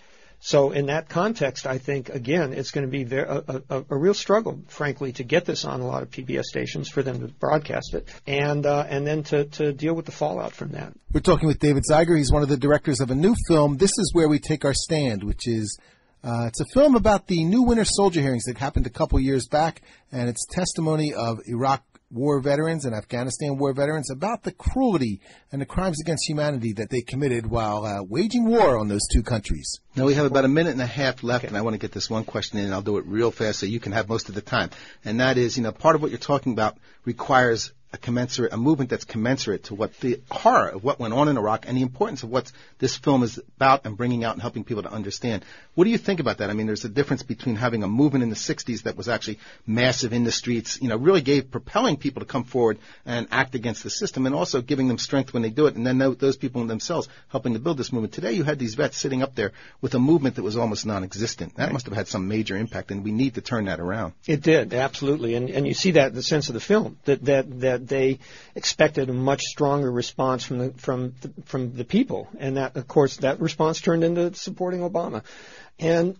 so in that context, I think again it's going to be very, a, a, a real struggle, frankly, to get this on a lot of P B S stations for them to broadcast it, and uh, and then to to deal with the fallout from that. We're talking with David Zeiger. He's one of the directors of a new film. This is Where We Take Our Stand, which is Uh, it's a film about the new Winter Soldier hearings that happened a couple years back, and it's testimony of Iraq war veterans and Afghanistan war veterans about the cruelty and the crimes against humanity that they committed while uh, waging war on those two countries. Now, we have about a minute and a half left, okay. And I want to get this one question in, and I'll do it real fast so you can have most of the time. And that is, you know, part of what you're talking about requires a commensurate, a movement that's commensurate to what the horror of what went on in Iraq and the importance of what this film is about and bringing out and helping people to understand. What do you think about that? I mean, there's a difference between having a movement in the sixties that was actually massive in the streets, you know, really gave, propelling people to come forward and act against the system, and also giving them strength when they do it, and then those people themselves helping to build this movement. Today you had these vets sitting up there with a movement that was almost non-existent. That must have had some major impact, and we need to turn that around. It did, absolutely. And, and you see that in the sense of the film, that, that, that they expected a much stronger response from the from the, from the people, and that, of course, that response turned into supporting Obama. And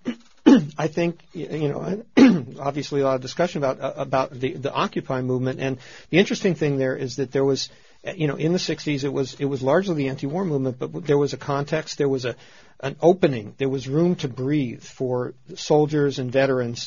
I think, you know, obviously a lot of discussion about uh, about the the Occupy movement, and the interesting thing there is that there was, you know, in the sixties it was it was largely the anti-war movement, but there was a context, there was a an opening, there was room to breathe for soldiers and veterans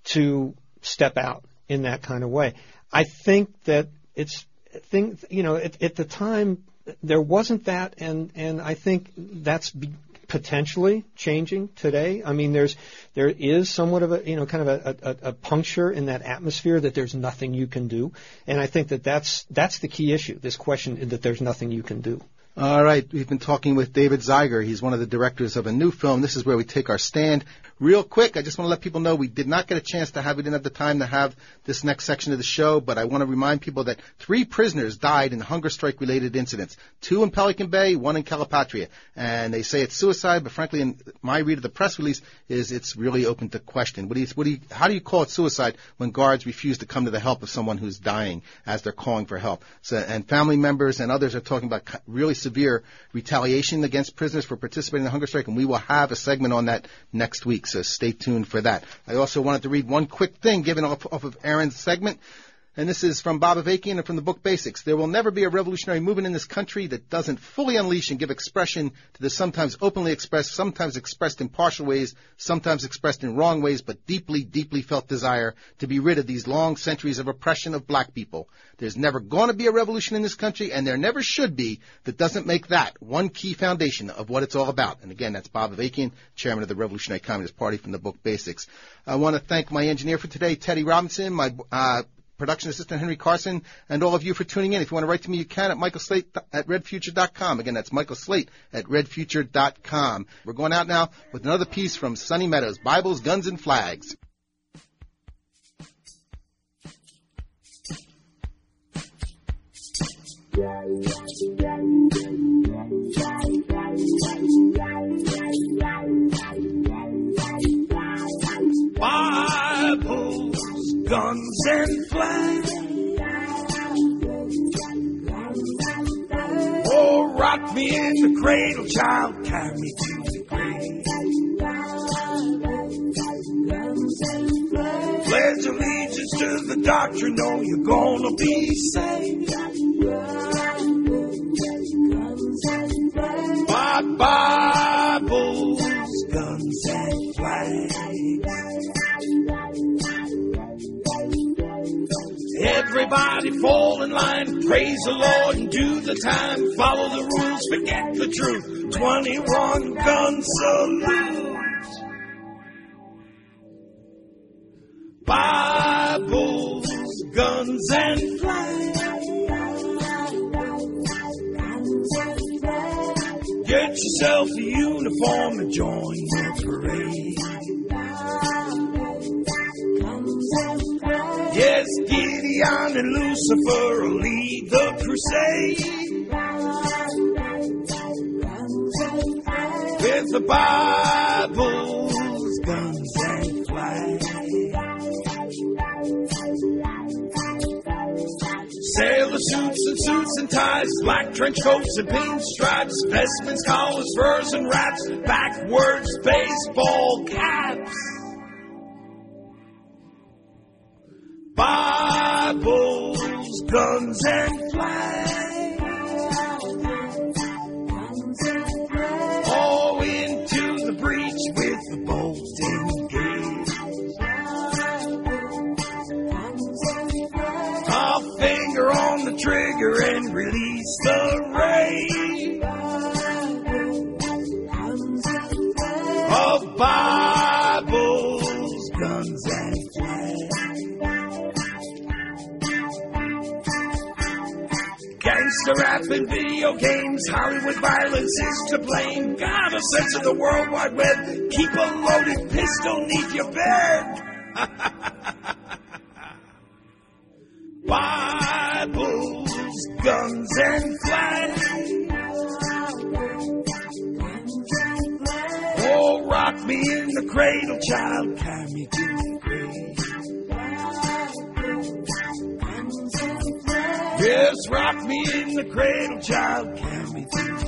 to step out in that kind of way. I think that it's thing, you know, at, at the time there wasn't that, and and I think that's be, potentially changing today. I mean, there's there is somewhat of a, you know, kind of a, a, a puncture in that atmosphere that there's nothing you can do, and I think that that's that's the key issue. This question that there's nothing you can do. All right, we've been talking with David Zeiger. He's one of the directors of a new film. This is Where We Take Our Stand. Real quick, I just want to let people know we did not get a chance to have, we didn't have the time to have this next section of the show, but I want to remind people that three prisoners died in hunger strike-related incidents. Two in Pelican Bay, one in Calipatria. And they say it's suicide, but frankly, in my read of the press release, is it's really open to question. What do you, what do you, how do you call it suicide when guards refuse to come to the help of someone who's dying as they're calling for help? So, and family members and others are talking about really severe retaliation against prisoners for participating in the hunger strike, and we will have a segment on that next week, so stay tuned for that. I also wanted to read one quick thing given off, off of Aaron's segment. And this is from Bob Avakian and from the book Basics. There will never be a revolutionary movement in this country that doesn't fully unleash and give expression to the sometimes openly expressed, sometimes expressed in partial ways, sometimes expressed in wrong ways, but deeply, deeply felt desire to be rid of these long centuries of oppression of black people. There's never going to be a revolution in this country, and there never should be, that doesn't make that one key foundation of what it's all about. And again, that's Bob Avakian, chairman of the Revolutionary Communist Party, from the book Basics. I want to thank my engineer for today, Teddy Robinson, my uh production assistant Henry Carson, and all of you for tuning in. If you want to write to me, you can at Michael Slate at red future dot com. Again, that's Michael Slate at red future dot com. We're going out now with another piece from Sonny Meadows, Bibles, Guns, and Flags. Bibles, guns, and flags. Oh, rock me in the cradle, child, carry me to the grave. Pledge allegiance to the doctrine, know you're gonna be saved. My Bibles, guns, and flags. Everybody fall in line, praise the Lord and do the time. Follow the rules, forget the truth. twenty-one gun salute. Bibles, guns, and flags. Get yourself a uniform and join the parade. Yes, Gideon and Lucifer will lead the crusade. With the Bibles, guns, and flags. Sailor suits and suits and ties, black trench coats and pinstripes, vestments, collars, furs, and wraps, backwards baseball caps. Bibles, guns, and flags. Oh, into the breach with the bolts engaged. A finger on the trigger and release the rain of Bibles, guns, and flags. Gangster rap and video games, Hollywood violence is to blame. Got a sense of the World Wide Web, keep a loaded pistol neath your bed. Bibles, guns, and flags. Oh, rock me in the cradle, child, carry me to the grave. Yes, rock me in the cradle, child, carry me to the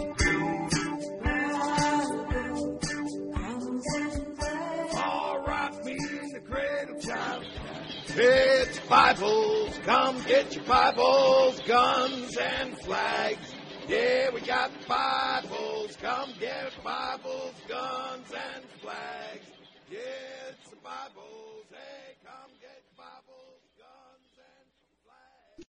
grave. Oh, rock me in the cradle, child. It's Bibles, come get your Bibles, guns, and flags. Yeah, we got Bibles, come get Bibles, guns, and flags. Yeah, it's the Bibles.